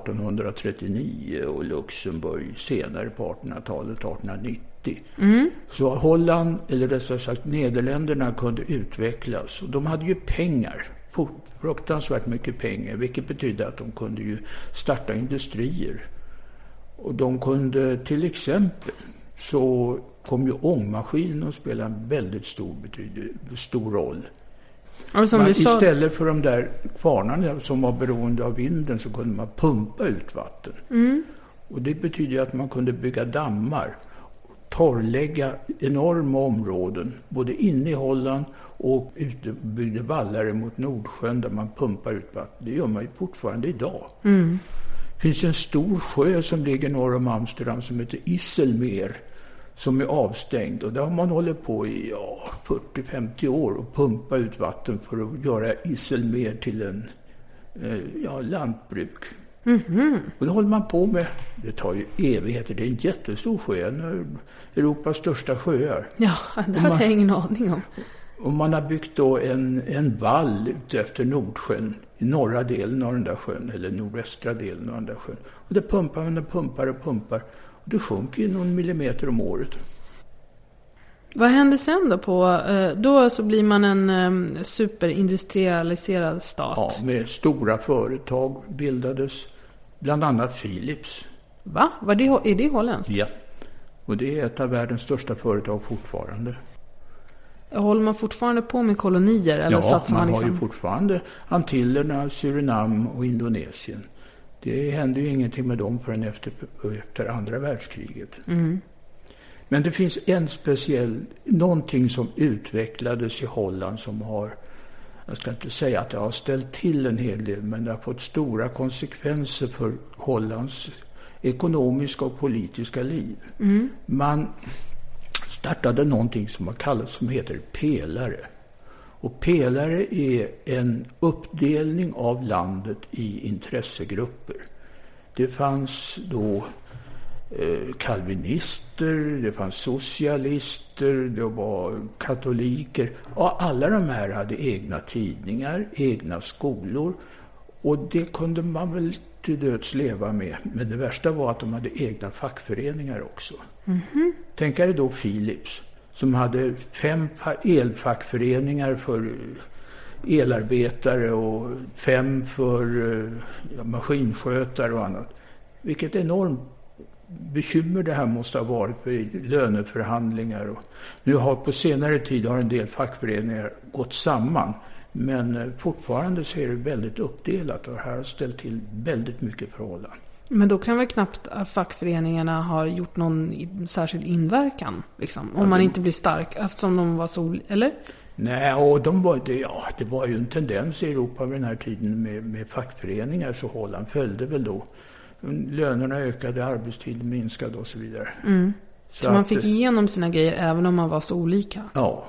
1839 och Luxemburg senare på 1800-talet, 1890. Så Holland, eller rättare sagt Nederländerna, kunde utvecklas. Och de hade ju pengar, fruktansvärt mycket pengar, vilket betydde att de kunde ju starta industrier. Och de kunde till exempel, så kom ju ångmaskinen att spela en väldigt stor roll. Istället för de där kvarnarna som var beroende av vinden så kunde man pumpa ut vatten. Och det betyder att man kunde bygga dammar och torrlägga enorma områden både inne i Holland och byggde vallar mot Nordsjön där man pumpar ut vatten. Det gör man ju fortfarande idag. Det finns en stor sjö som ligger norr om Amsterdam som heter Isselmeer, som är avstängd, och där har man hållit på i 40-50 år och pumpa ut vatten för att göra Isselmeer till en lantbruk. Och det håller man på med. Det tar ju evigheter. Det är en jättestor sjö, en av Europas största sjöar. Ja, det hade jag ingen aning om. Och man har byggt då en vall ute efter Nordsjön, i norra delen av den där sjön, eller nordvästra delen av den där sjön. Och det pumpar man, pumpar. Det sjunker ju någon millimeter om året. Vad händer sen då? Då så blir man en superindustrialiserad stat. Ja, med stora företag bildades. Bland annat Philips. Va? Är det holländskt? Ja. Och det är ett av världens största företag fortfarande. Håller man fortfarande på med kolonier? Eller ja, man har ju fortfarande Antillerna, Surinam och Indonesien. Det hände ju ingenting med dem förrän efter andra världskriget. Men det finns någonting som utvecklades i Holland som har, jag ska inte säga att det har ställt till en hel del, men det har fått stora konsekvenser för Hollands ekonomiska och politiska liv. Man startade någonting som heter pelare. Och pelare är en uppdelning av landet i intressegrupper. Det fanns då kalvinister, det fanns socialister, det var katoliker. Och alla de här hade egna tidningar, egna skolor. Och det kunde man väl till döds leva med. Men det värsta var att de hade egna fackföreningar också. Tänk er då Philips, som hade 5 elfackföreningar för elarbetare och 5 för maskinskötare och annat. Vilket enormt bekymmer det här måste ha varit för löneförhandlingar. Och nu har på senare tid har en del fackföreningar gått samman. Men fortfarande så är det väldigt uppdelat och det här har ställt till väldigt mycket förhållanden. Men då kan väl knappt fackföreningarna ha gjort någon särskild inverkan liksom, om man inte blir stark eftersom de var så, eller? Nej, och det var ju en tendens i Europa vid den här tiden med fackföreningar, så Holland följde väl då. Lönerna ökade, arbetstiden minskade och så vidare. Mm. Så man fick igenom sina grejer även om man var så olika? Ja.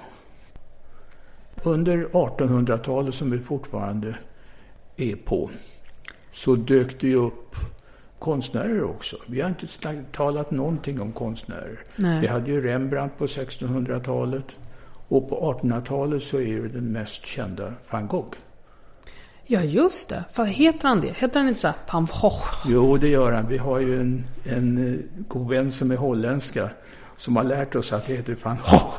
Under 1800-talet som vi fortfarande är på så dök det ju upp konstnärer också. Vi har inte talat någonting om konstnärer. Nej. Vi hade ju Rembrandt på 1600-talet och på 1800-talet så är ju den mest kända Van Gogh. Ja, just det. Vad heter han det? Heter han inte så här Van Gogh? Jo, det gör han. Vi har ju en god vän som är holländska som har lärt oss att det heter Van Gogh.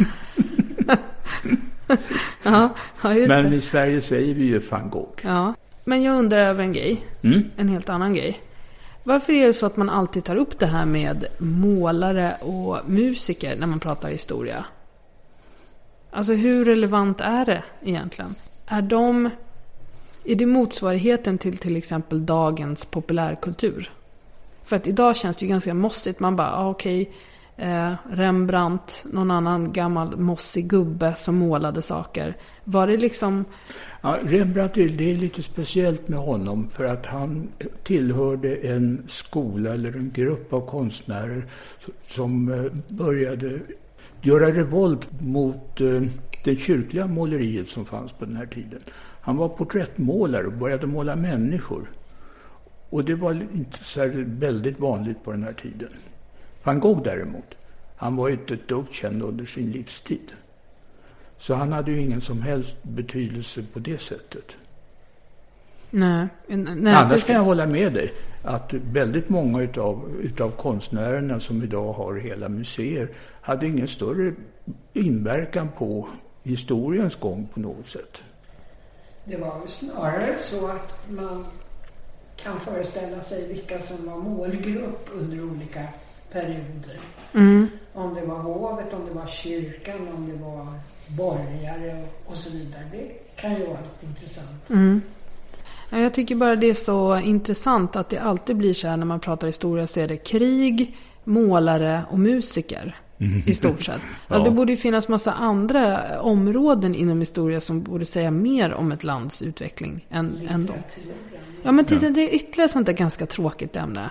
Ja, just men det. I Sverige säger vi ju Van Gogh. Ja, men jag undrar över en grej. En helt annan grej. Varför är det så att man alltid tar upp det här med målare och musiker när man pratar historia? Alltså hur relevant är det egentligen? Är det motsvarigheten till exempel dagens populärkultur? För att idag känns det ju ganska mossigt. Man bara, okej, Rembrandt, någon annan gammal mossig gubbe som målade saker. Var det liksom... Ja, Rembrandt, det är lite speciellt med honom för att han tillhörde en skola eller en grupp av konstnärer som började göra revolt mot det kyrkliga måleriet som fanns på den här tiden. Han var porträttmålare och började måla människor. Och det var inte så väldigt vanligt på den här tiden. Van Gogh däremot, han var inte ett dugg känd under sin livstid. Så han hade ju ingen som helst betydelse på det sättet. Nej, Annars precis. kan jag hålla med dig att väldigt många utav konstnärerna som idag har hela museer hade ingen större inverkan på historiens gång på något sätt. Det var väl snarare så att man kan föreställa sig vilka som var målgrupp under olika perioder. Mm. Om det var hovet, om det var kyrkan, om det var borgare och så vidare. Det kan ju vara lite intressant. Mm. Ja, jag tycker bara det är så intressant att det alltid blir så här när man pratar historia, så är det krig, målare och musiker i stort sett. Ja. Det borde ju finnas massa andra områden inom historia som borde säga mer om ett lands utveckling än dem. Ja, men titta, det är ytterligare sånt där ganska tråkigt ämne.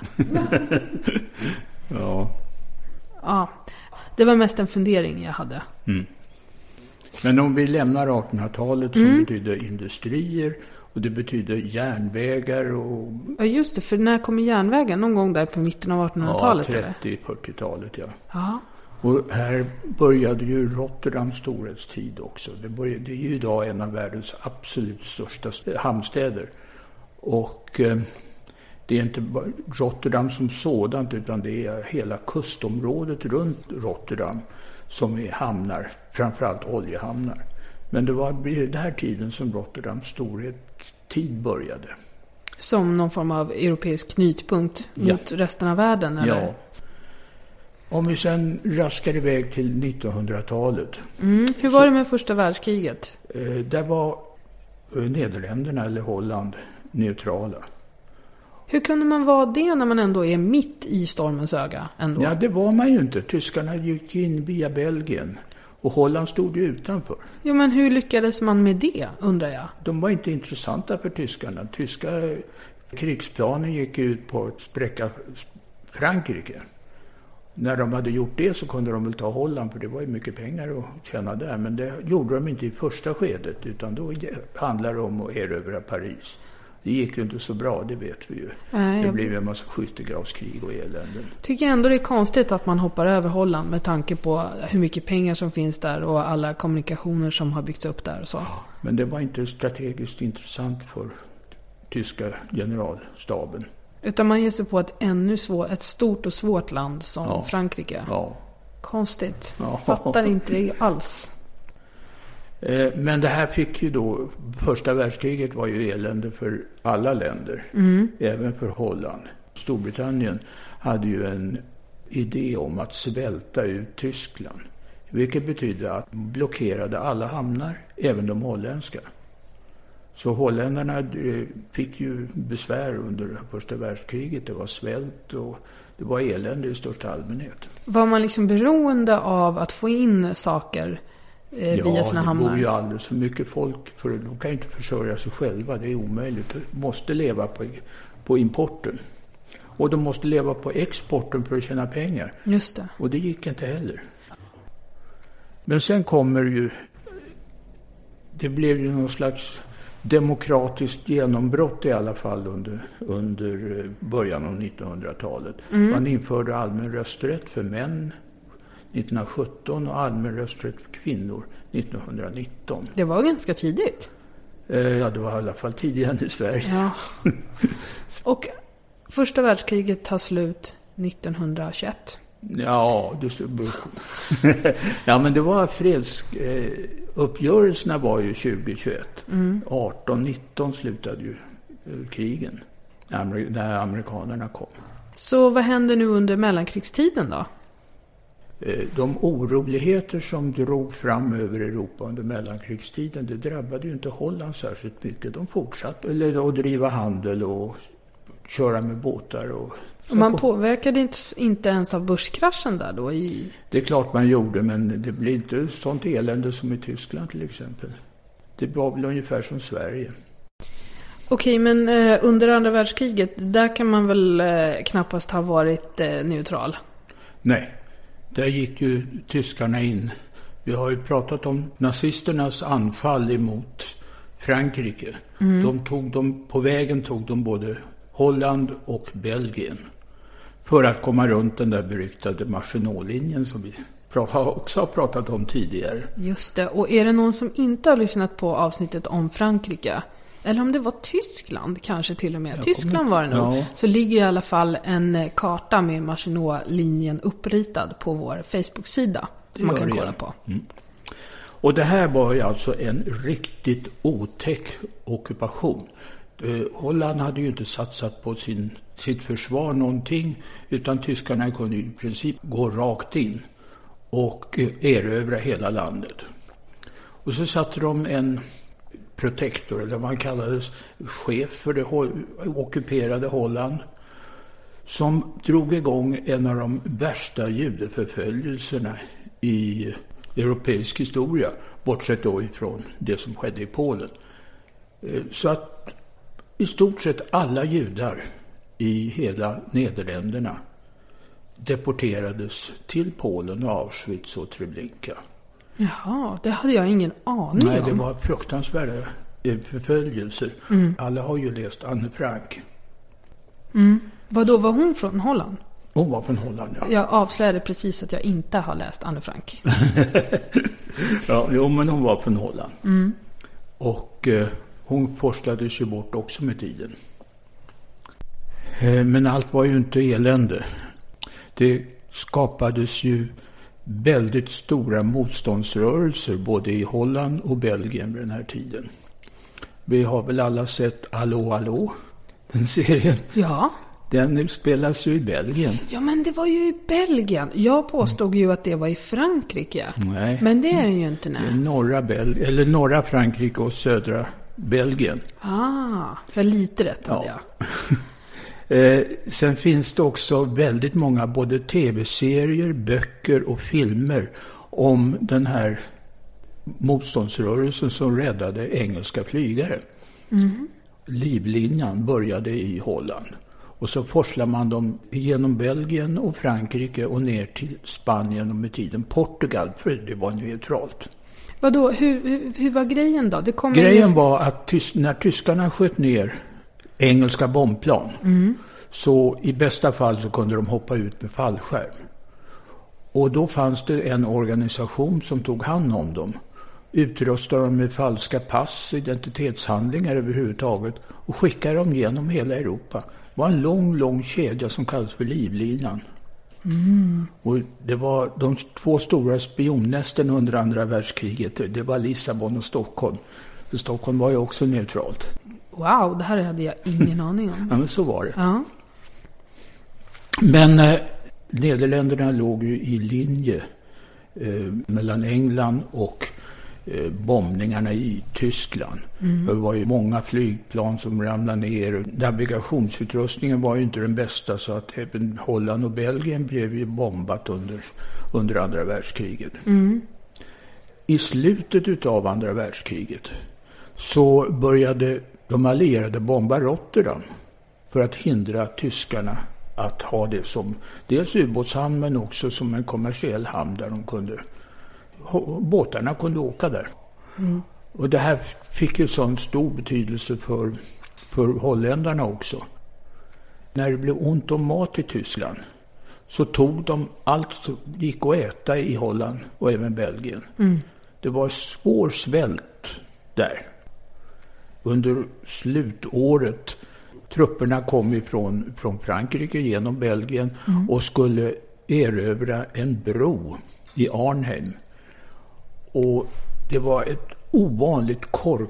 Ja, det var mest en fundering jag hade. Mm. Men om vi lämnar 1800-talet som betyder industrier och det betyder järnvägar och... Ja, just det, för när kommer järnvägen? Någon gång där på mitten av 1800-talet? Ja, 30-40-talet, ja. Ja. Och här började ju Rotterdams storhetstid också. Det är ju idag en av världens absolut största hamnstäder. Och det är inte bara Rotterdam som sådant, utan det är hela kustområdet runt Rotterdam som är hamnar, framförallt oljehamnar. Men det var den här tiden som Rotterdams storhetstid började. Som någon form av europeisk knytpunkt mot resten av världen, eller? Ja. Om vi sen raskar iväg till 1900-talet. Hur var det med första världskriget? Där var Nederländerna eller Holland neutrala. Hur kunde man vara det när man ändå är mitt i stormens öga? Ändå? Ja, det var man ju inte. Tyskarna gick in via Belgien. Och Holland stod ju utanför. Jo, men hur lyckades man med det, undrar jag? De var inte intressanta för tyskarna. Tyska krigsplanen gick ut på att spräcka Frankrike. När de hade gjort det så kunde de väl ta Holland, för det var ju mycket pengar att tjäna där. Men det gjorde de inte i första skedet, utan då handlade det om att erövra Paris. Det gick ju inte så bra, det vet vi ju. Det blev en massa skyttegravskrig och elände. Tycker ändå det är konstigt att man hoppar över Holland med tanke på hur mycket pengar som finns där och alla kommunikationer som har byggts upp där och så. Men det var inte strategiskt intressant för tyska generalstaben. Utan man ger sig på ett ännu ett stort och svårt land som Frankrike. Ja. Konstigt. Ja. Fattar inte det alls. Men det här fick ju då, första världskriget var ju elände för alla länder, även för Holland. Storbritannien hade ju en idé om att svälta ut Tyskland, vilket betyder att de blockerade alla hamnar, även de holländska. Så holländarna fick ju besvär under första världskriget. Det var svält och det var elände i största allmänhet. Var man liksom beroende av att få in saker via sina hamnar? Ja, det bor ju alldeles för mycket folk, för de kan ju inte försörja sig själva. Det är omöjligt. De måste leva på importen. Och de måste leva på exporten för att tjäna pengar. Just det. Och det gick inte heller. Men sen kommer ju... Det blev ju någon slags demokratiskt genombrott i alla fall under början av 1900-talet. Man införde allmän rösträtt för män 1917 och allmän rösträtt för kvinnor 1919. Det var ganska tidigt. Ja, det var i alla fall tidigare än i Sverige. Ja. Och första världskriget tar slut 1921. Ja, ja, men det var uppgörelserna var ju 2021. 18-19 slutade ju krigen när amerikanerna kom. Så vad händer nu under mellankrigstiden då? De oroligheter som drog fram över Europa under mellankrigstiden, det drabbade ju inte Holland särskilt mycket. De fortsatte att driva handel och köra med båtar. Och man påverkade inte ens av börskraschen där då? Det är klart man gjorde, men det blir inte sånt elände som i Tyskland till exempel. Det var väl ungefär som Sverige. Okej, men under andra världskriget, där kan man väl knappast ha varit neutral? Nej. Där gick ju tyskarna in. Vi har ju pratat om nazisternas anfall emot Frankrike. På vägen tog de både Holland och Belgien för att komma runt den där beryktade Maginot-linjen som vi också har pratat om tidigare. Just det, och är det någon som inte har lyssnat på avsnittet om Frankrike, eller om det var Tyskland kanske till och med, Tyskland var det nog, ja. Så ligger i alla fall en karta med Maginot-linjen uppritad på vår Facebook-sida man kan kolla på. Och det här var ju alltså en riktigt otäck ockupation. Holland hade ju inte satsat på sitt försvar någonting, utan tyskarna kunde i princip gå rakt in och erövra hela landet. Och så satte de en protektor, eller man kallades chef för det ockuperade Holland, som drog igång en av de värsta judeförföljelserna i europeisk historia, bortsett då ifrån det som skedde i Polen. Så att i stort sett alla judar i hela Nederländerna deporterades till Polen och Auschwitz och Treblinka. Jaha, det hade jag ingen aning om. Nej, det var fruktansvärda förföljelser. Alla har ju läst Anne Frank. Vadå, var hon från Holland? Hon var från Holland, ja. Jag avslöjade precis att jag inte har läst Anne Frank. Ja, men hon var från Holland. Och hon forslades ju bort också med tiden. Men allt var ju inte elände. Det skapades ju väldigt stora motståndsrörelser både i Holland och Belgien vid den här tiden. Vi har väl alla sett Allå, allå, den serien. Ja. Den spelas ju i Belgien. Ja, men det var ju i Belgien. Jag påstod ju att det var i Frankrike. Nej. Men det är det ju inte, nej. Det är norra Frankrike och södra Belgien. Så lite rätt hade jag. Sen finns det också väldigt många både tv-serier, böcker och filmer om den här motståndsrörelsen som räddade engelska flygare. Livlinan började i Holland. Och så forslar man dem genom Belgien och Frankrike och ner till Spanien och med tiden Portugal, för det var neutralt. Vadå, hur var grejen då? Grejen var att när tyskarna sköt ner engelska bombplan så i bästa fall så kunde de hoppa ut med fallskärm. Och då fanns det en organisation som tog hand om dem. Utrustade dem med falska pass, identitetshandlingar överhuvudtaget och skickade dem genom hela Europa. Det var en lång kedja som kallas för livlinan. Och det var de 2 stora spionnästen under andra världskriget. Det var Lissabon och Stockholm. För Stockholm var ju också neutralt. Wow, det här hade jag ingen aning om. Ja, men så var det. Ja. Men Nederländerna låg ju i linje mellan England och bombningarna i Tyskland. Det var ju många flygplan som ramlade ner. Navigationsutrustningen var ju inte den bästa, så att även Holland och Belgien blev ju bombat under andra världskriget. I slutet av andra världskriget så började de allierade bomba Rotterdam för att hindra tyskarna att ha det som dels ubåtshamn men också som en kommersiell hamn där båtarna kunde åka där. Och det här fick ju sån stor betydelse för holländarna också. När det blev ont om mat i Tyskland så tog de allt som gick att äta i Holland och även Belgien. Det var svår svält där. Under slutåret, trupperna kom från Frankrike genom Belgien och skulle erövra en bro i Arnhem. Och det var ett ovanligt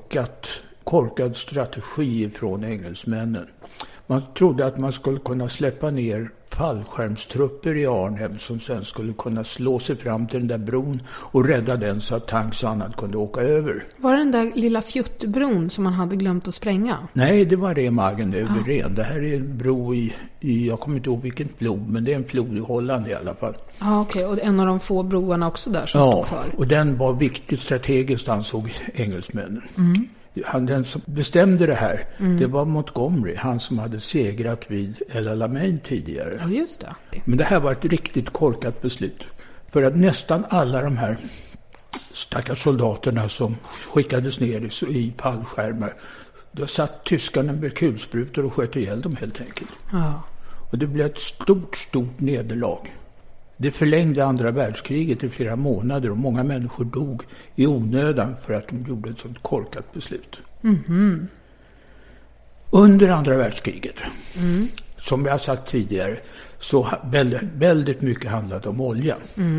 korkad strategi från engelsmännen. Man trodde att man skulle kunna släppa ner fallskärmstrupper i Arnhem som sen skulle kunna slå sig fram till den där bron och rädda den så att tanks och annat kunde åka över. Var det den där lilla fjuttbron som man hade glömt att spränga? Nej, det var Remagen över Ren. Det här är en bro i jag kommer inte ihåg vilken flod, men det är en flod i Holland i alla fall. Ja, okej. Och en av de få broarna också där som stod kvar. Ja, och den var viktigt strategiskt, ansåg engelsmännen. Den som bestämde det här, det var Montgomery, han som hade segrat vid El Alamein tidigare. Ja, just det. Men det här var ett riktigt korkat beslut. För att nästan alla de här stackars soldaterna som skickades ner i fallskärmar, då satt tyskarna med kulsprutor och sköt ihjäl dem helt enkelt. Ja. Och det blev ett stort nederlag. Det förlängde andra världskriget i flera månader och många människor dog i onödan för att de gjorde ett sådant korkat beslut. Under andra världskriget, som jag har sagt tidigare, så väldigt mycket handlat om olja.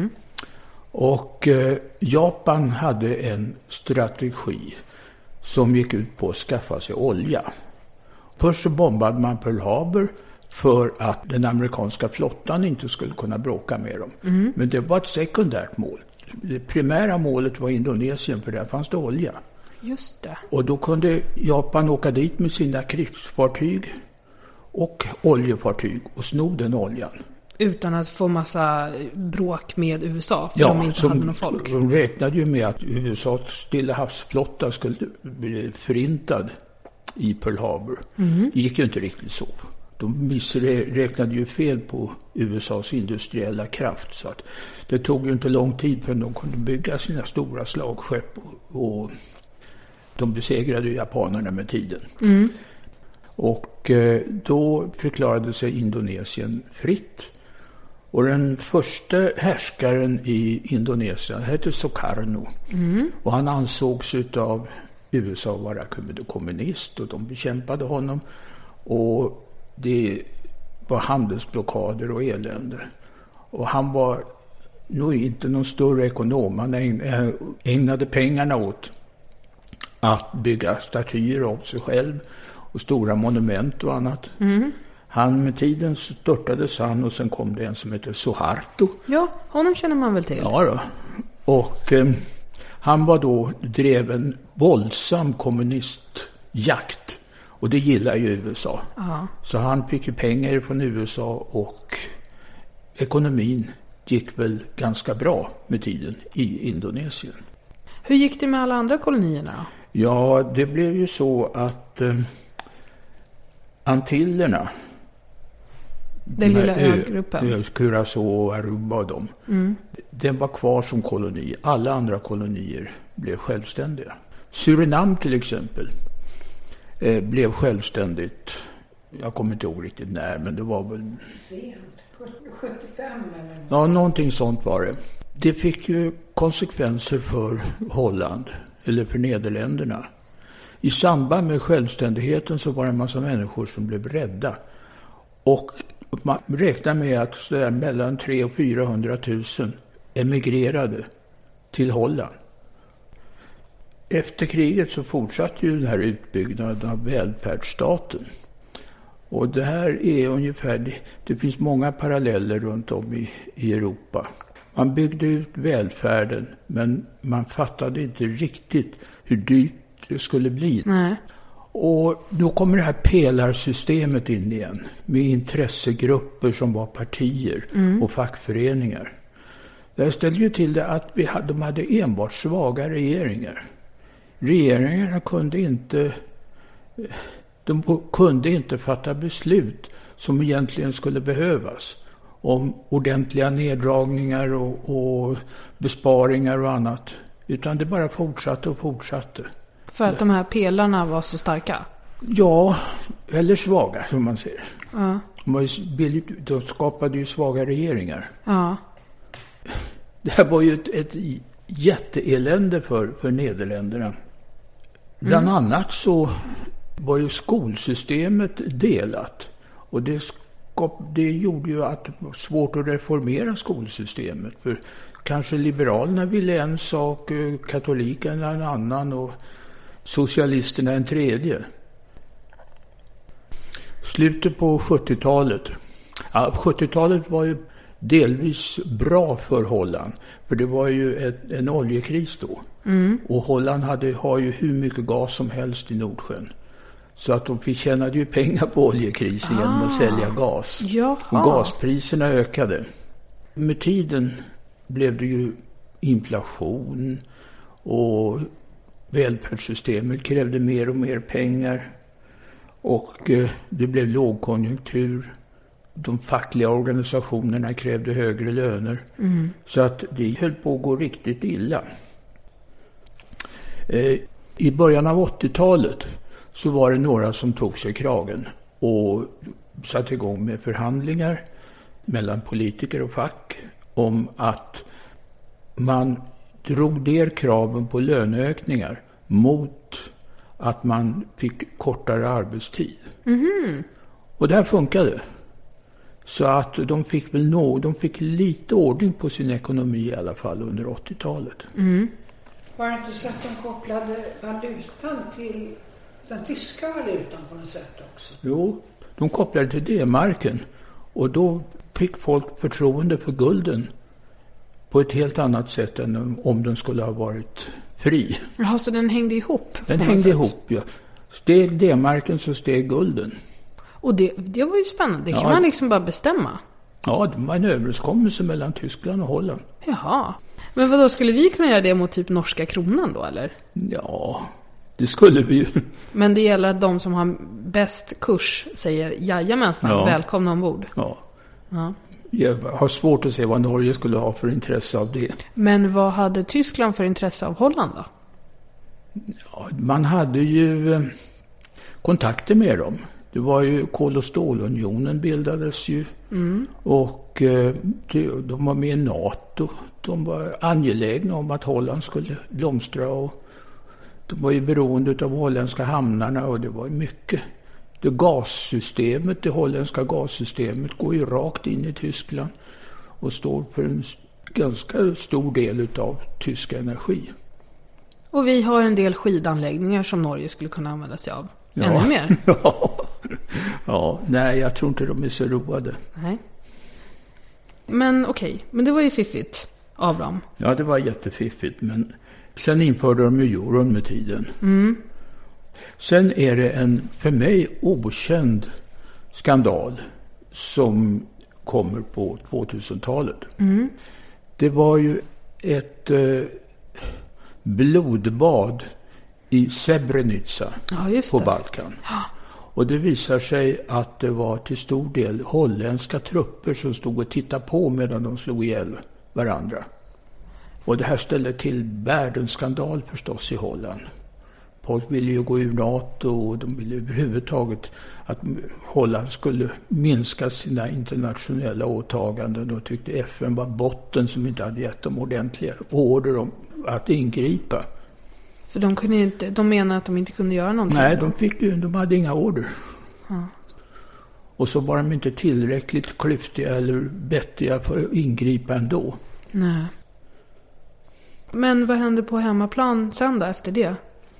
Och Japan hade en strategi som gick ut på att skaffa sig olja. Först så bombade man Pearl Harbor för att den amerikanska flottan inte skulle kunna bråka med dem. Men det var ett sekundärt mål. Det primära målet var Indonesien, för där fanns det olja. Just det. Och då kunde Japan åka dit med sina krigsfartyg och oljefartyg och sno den oljan. Utan att få massa bråk med USA, för de inte hade någon folk. De räknade ju med att USAs Stilla havsflotta skulle bli förintad i Pearl Harbor. Det gick ju inte riktigt så. De räknade ju fel på USAs industriella kraft, så att det tog ju inte lång tid förrän de kunde bygga sina stora slagskepp och de besegrade japanerna med tiden. Och då förklarade sig Indonesien fritt. Och den första härskaren i Indonesien hette Sukarno. Och han ansågs av USA vara kommunist och de bekämpade honom. Och det var handelsblockader och elände. Och han var nog inte någon större ekonom. Han ägnade pengarna åt att bygga statyer av sig själv och stora monument och annat. Han med tiden störtades han och sen kom det en som heter Suharto. Ja, honom känner man väl till. Ja då. Och han drev en våldsam kommunistjakt. Och det gillar ju USA. Så han fick ju pengar från USA och ekonomin gick väl ganska bra med tiden i Indonesien. Hur gick det med alla andra kolonierna då? Ja, det blev ju så att Antillerna, den lilla ögruppen, Curacao och Aruba och dem, den var kvar som koloni. Alla andra kolonier blev självständiga. Surinam till exempel blev självständigt. Jag kommer inte ihåg riktigt när, men det var väl sent, 75 eller något. Ja, någonting sånt var det. Det fick ju konsekvenser för Holland eller för Nederländerna. I samband med självständigheten så var det en massa människor som blev rädda. Och Man räknar med att så där mellan 300 och 400 000 emigrerade till Holland. Efter kriget så fortsatte ju den här utbyggnaden av välfärdsstaten. Och det här är ungefär, det finns många paralleller runt om i Europa. Man byggde ut välfärden, men man fattade inte riktigt hur dyrt det skulle bli. Nej. Och då kommer det här pelarsystemet in igen, med intressegrupper som var partier och fackföreningar. Det ställde ju till det att de hade enbart svaga regeringar. Regeringarna kunde inte fatta beslut som egentligen skulle behövas om ordentliga neddragningar och besparingar och annat. Utan det bara fortsatte och fortsatte. För att de här pelarna var så starka? Ja, eller svaga som man ser. Ja. De skapade ju svaga regeringar. Ja. Det här var ju ett jätteelände för Nederländerna. Bland annat så var ju skolsystemet delat. Och det gjorde ju att det var svårt att reformera skolsystemet. För kanske liberalerna ville en sak, katolikerna en annan och socialisterna en tredje. Slutet på 70-talet. Ja, 70-talet var ju delvis bra för Holland. För det var ju en oljekris då. Och Holland har ju hur mycket gas som helst i Nordsjön. Så att de tjänade ju pengar på oljekrisen genom att sälja gas. Jaha. Och gaspriserna ökade. Med tiden blev det ju inflation och välfärdssystemet krävde mer och mer pengar. Och det blev lågkonjunktur. De fackliga organisationerna krävde högre löner. Så att det höll på att gå riktigt illa. I början av 80-talet så var det några som tog sig kragen och satte igång med förhandlingar mellan politiker och fack om att man drog ner kraven på löneökningar mot att man fick kortare arbetstid. Och det här funkade. Så att de fick lite ordning på sin ekonomi i alla fall under 80-talet. Var det inte så att de kopplade valutan till den tyska valutan på något sätt också? Jo, de kopplade till D-marken. Och då fick folk förtroende för gulden på ett helt annat sätt än om den skulle ha varit fri. Jaha, så den hängde ihop? Den hängde ihop, ja. Steg D-marken så steg gulden. Och det var ju spännande. Det kan man liksom bara bestämma. Ja, det var en överenskommelse mellan Tyskland och Holland. Jaha. Men vad då skulle vi kunna göra det mot typ norska kronan då, eller? Ja, det skulle vi ju. Men det gäller att de som har bäst kurs säger jajamensan, välkomna ombord. Ja. Jag har svårt att se vad Norge skulle ha för intresse av det. Men vad hade Tyskland för intresse av Holland då? Ja, man hade ju kontakter med dem. Det var ju Kol- och stålunionen bildades ju. Och de var med i NATO. De var angelägna om att Holland skulle blomstra. Och de var ju beroende av holländska hamnarna och det var mycket. Det holländska gassystemet går ju rakt in i Tyskland och står för en ganska stor del av tysk energi. Och vi har en del skidanläggningar som Norge skulle kunna använda sig av. Ännu mer? Nej, jag tror inte de är så roade. Nej. Men okej, men det var ju fiffigt av dem. Ja, det var jättefiffigt, men sen införde de ju euron med tiden. Sen är det en för mig okänd skandal som kommer på 2000-talet. Det var ju ett blodbad i Srebrenica på Balkan. Och det visar sig att det var till stor del holländska trupper som stod och tittade på medan de slog ihjäl varandra. Och det här ställde till världens skandal förstås i Holland. Folk ville ju gå ur NATO och de ville överhuvudtaget att Holland skulle minska sina internationella åtaganden och tyckte FN var botten som inte hade gett dem ordentliga order om att ingripa. För de menar att de inte kunde göra någonting. Nej, de hade inga order. Och så var de inte tillräckligt klyftiga eller vettiga för att ingripa ändå. Nej. Men vad hände på hemmaplan sen då efter det?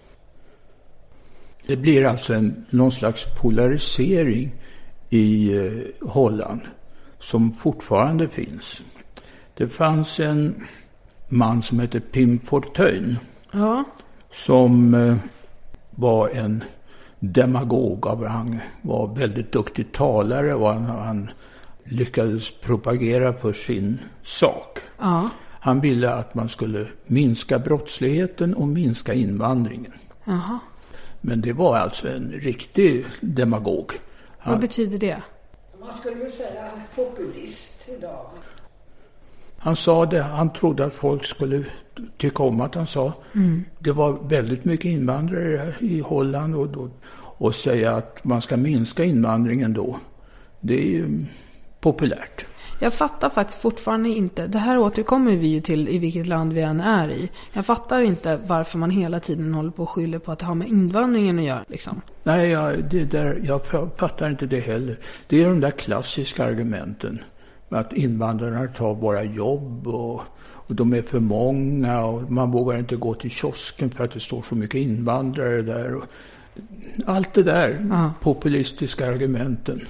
Det blir alltså någon slags polarisering i Holland som fortfarande finns. Det fanns en man som hette Pim Fortuyn. Ja. Som var en demagog. Han var väldigt duktig talare och han lyckades propagera för sin sak. Ja. Han ville att man skulle minska brottsligheten och minska invandringen. Aha. Men det var alltså en riktig demagog. Vad betyder det? Man skulle väl säga populist idag. Han sa det, han trodde att folk skulle tycka om att han sa. Det var väldigt mycket invandrare i Holland och säga att man ska minska invandringen då. Det är ju populärt. Jag fattar faktiskt fortfarande inte. Det här återkommer vi ju till i vilket land vi än är i. Jag fattar inte varför man hela tiden håller på och skyller på att det har med invandringen att göra. Liksom. Nej, jag fattar inte det heller. Det är de där klassiska argumenten. Att invandrarna tar våra jobb och de är för många och man vågar inte gå till kiosken för att det står så mycket invandrare där. Och allt det där populistiska argumenten.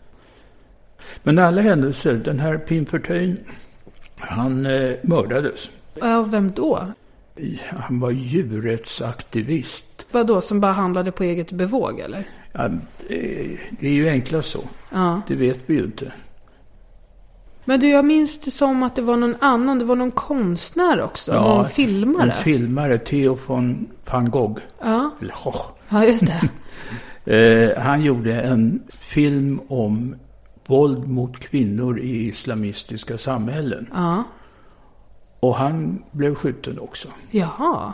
Men alla händelser, den här Pim Fortuyn, han mördades. Ja, vem då? Han var djurrättsaktivist. Vadå, som bara handlade på eget bevåg eller? Ja, det är ju enklast så. Ja. Det vet vi ju inte. Men du, jag minns det som att det var någon annan, det var någon konstnär också, någon filmare. En filmare, Theo von Gogh. Ja. Ja, just det. Han gjorde en film om våld mot kvinnor i islamistiska samhällen. Ja. Och han blev skjuten också. Jaha.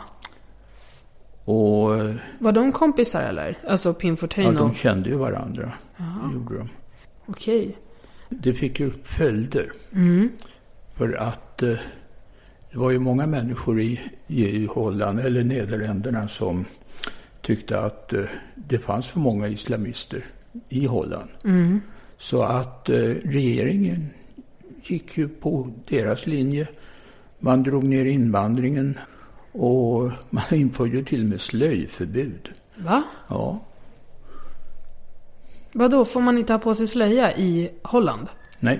Och var de kompisar eller? Alltså Pim Fortuyn? Ja, de kände ju varandra. Jaha. Gjorde de. Okej. Det fick ju följder. För att det var ju många människor i Holland eller Nederländerna som tyckte att det fanns för många islamister i Holland. Så att regeringen gick ju på deras linje. Man drog ner invandringen och man införde till och med slöjförbud. Va? Ja. Vadå, får man inte ha på sig slöja i Holland? Nej.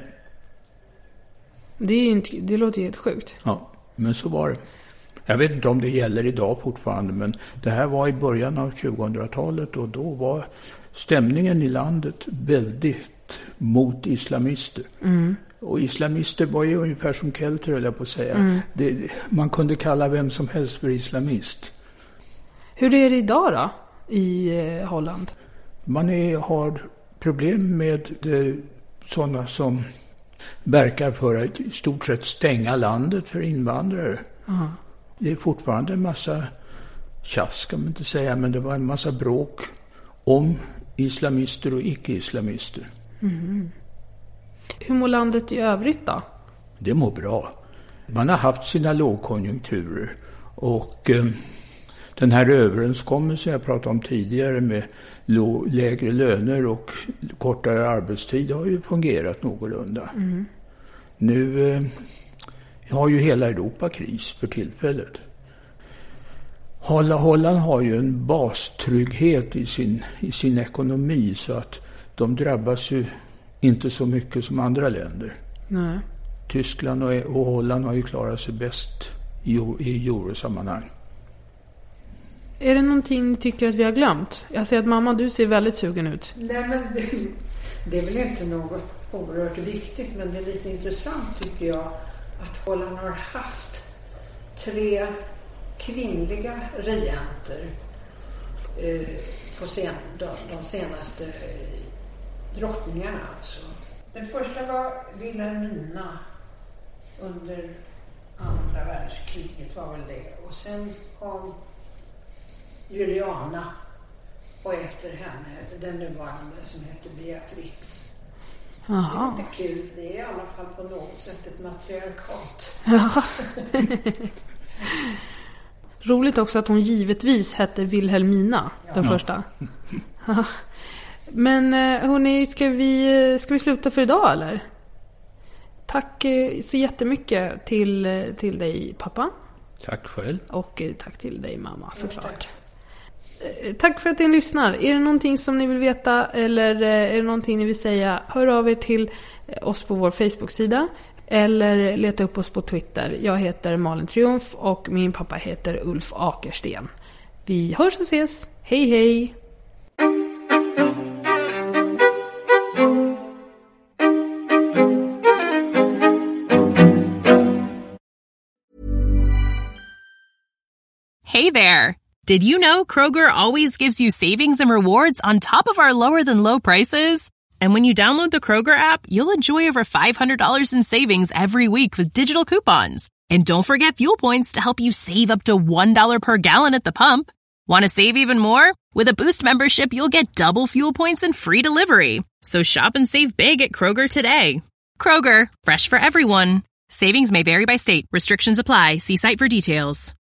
Det låter ju helt sjukt. Ja, men så var det. Jag vet inte om det gäller idag fortfarande, men det här var i början av 2000-talet och då var stämningen i landet väldigt mot islamister. Och islamister var ju ungefär som kelter, höll jag på att säga. Man kunde kalla vem som helst för islamist. Hur är det idag då i Holland? Man har problem med sådana som verkar för att i stort sett stänga landet för invandrare. Det är fortfarande en massa tjafs kan man inte säga, men det var en massa bråk om islamister och icke-islamister. Hur mår landet i övrigt då? Det mår bra. Man har haft sina lågkonjunkturer och den här överenskommelsen jag pratade om tidigare med lägre löner och kortare arbetstid har ju fungerat någorlunda. Nu har ju hela Europa kris för tillfället. Holland har ju en bastrygghet i sin ekonomi så att de drabbas ju inte så mycket som andra länder. Nej. Tyskland och Holland har ju klarat sig bäst i eurosammanhang. Är det någonting ni tycker att vi har glömt? Jag ser att mamma, du ser väldigt sugen ut. Nej, men det är väl inte något oerhört viktigt, men det är lite intressant tycker jag att Holland har haft 3 kvinnliga regenter på de senaste drottningarna alltså. Den första var Wilhelmina under andra världskriget var väl det. Och sen kom Juliana och efter henne den nuvarande som heter Beatrix. Aha. Det är kul. Det är i alla fall på något sätt ett matriarkat. Roligt också att hon givetvis hette Wilhelmina, den första. Men hörni, ska vi sluta för idag eller? Tack så jättemycket till dig pappa. Tack själv. Och tack till dig mamma såklart. Tack för att ni lyssnar. Är det någonting som ni vill veta eller är det någonting ni vill säga, hör av er till oss på vår Facebook-sida eller leta upp oss på Twitter. Jag heter Malin Triumf och min pappa heter Ulf Akersten. Vi hörs och ses. Hej hej! Hey there! Did you know Kroger always gives you savings and rewards on top of our lower-than-low prices? And when you download the Kroger app, you'll enjoy over $500 in savings every week with digital coupons. And don't forget fuel points to help you save up to $1 per gallon at the pump. Want to save even more? With a Boost membership, you'll get double fuel points and free delivery. So shop and save big at Kroger today. Kroger, fresh for everyone. Savings may vary by state. Restrictions apply. See site for details.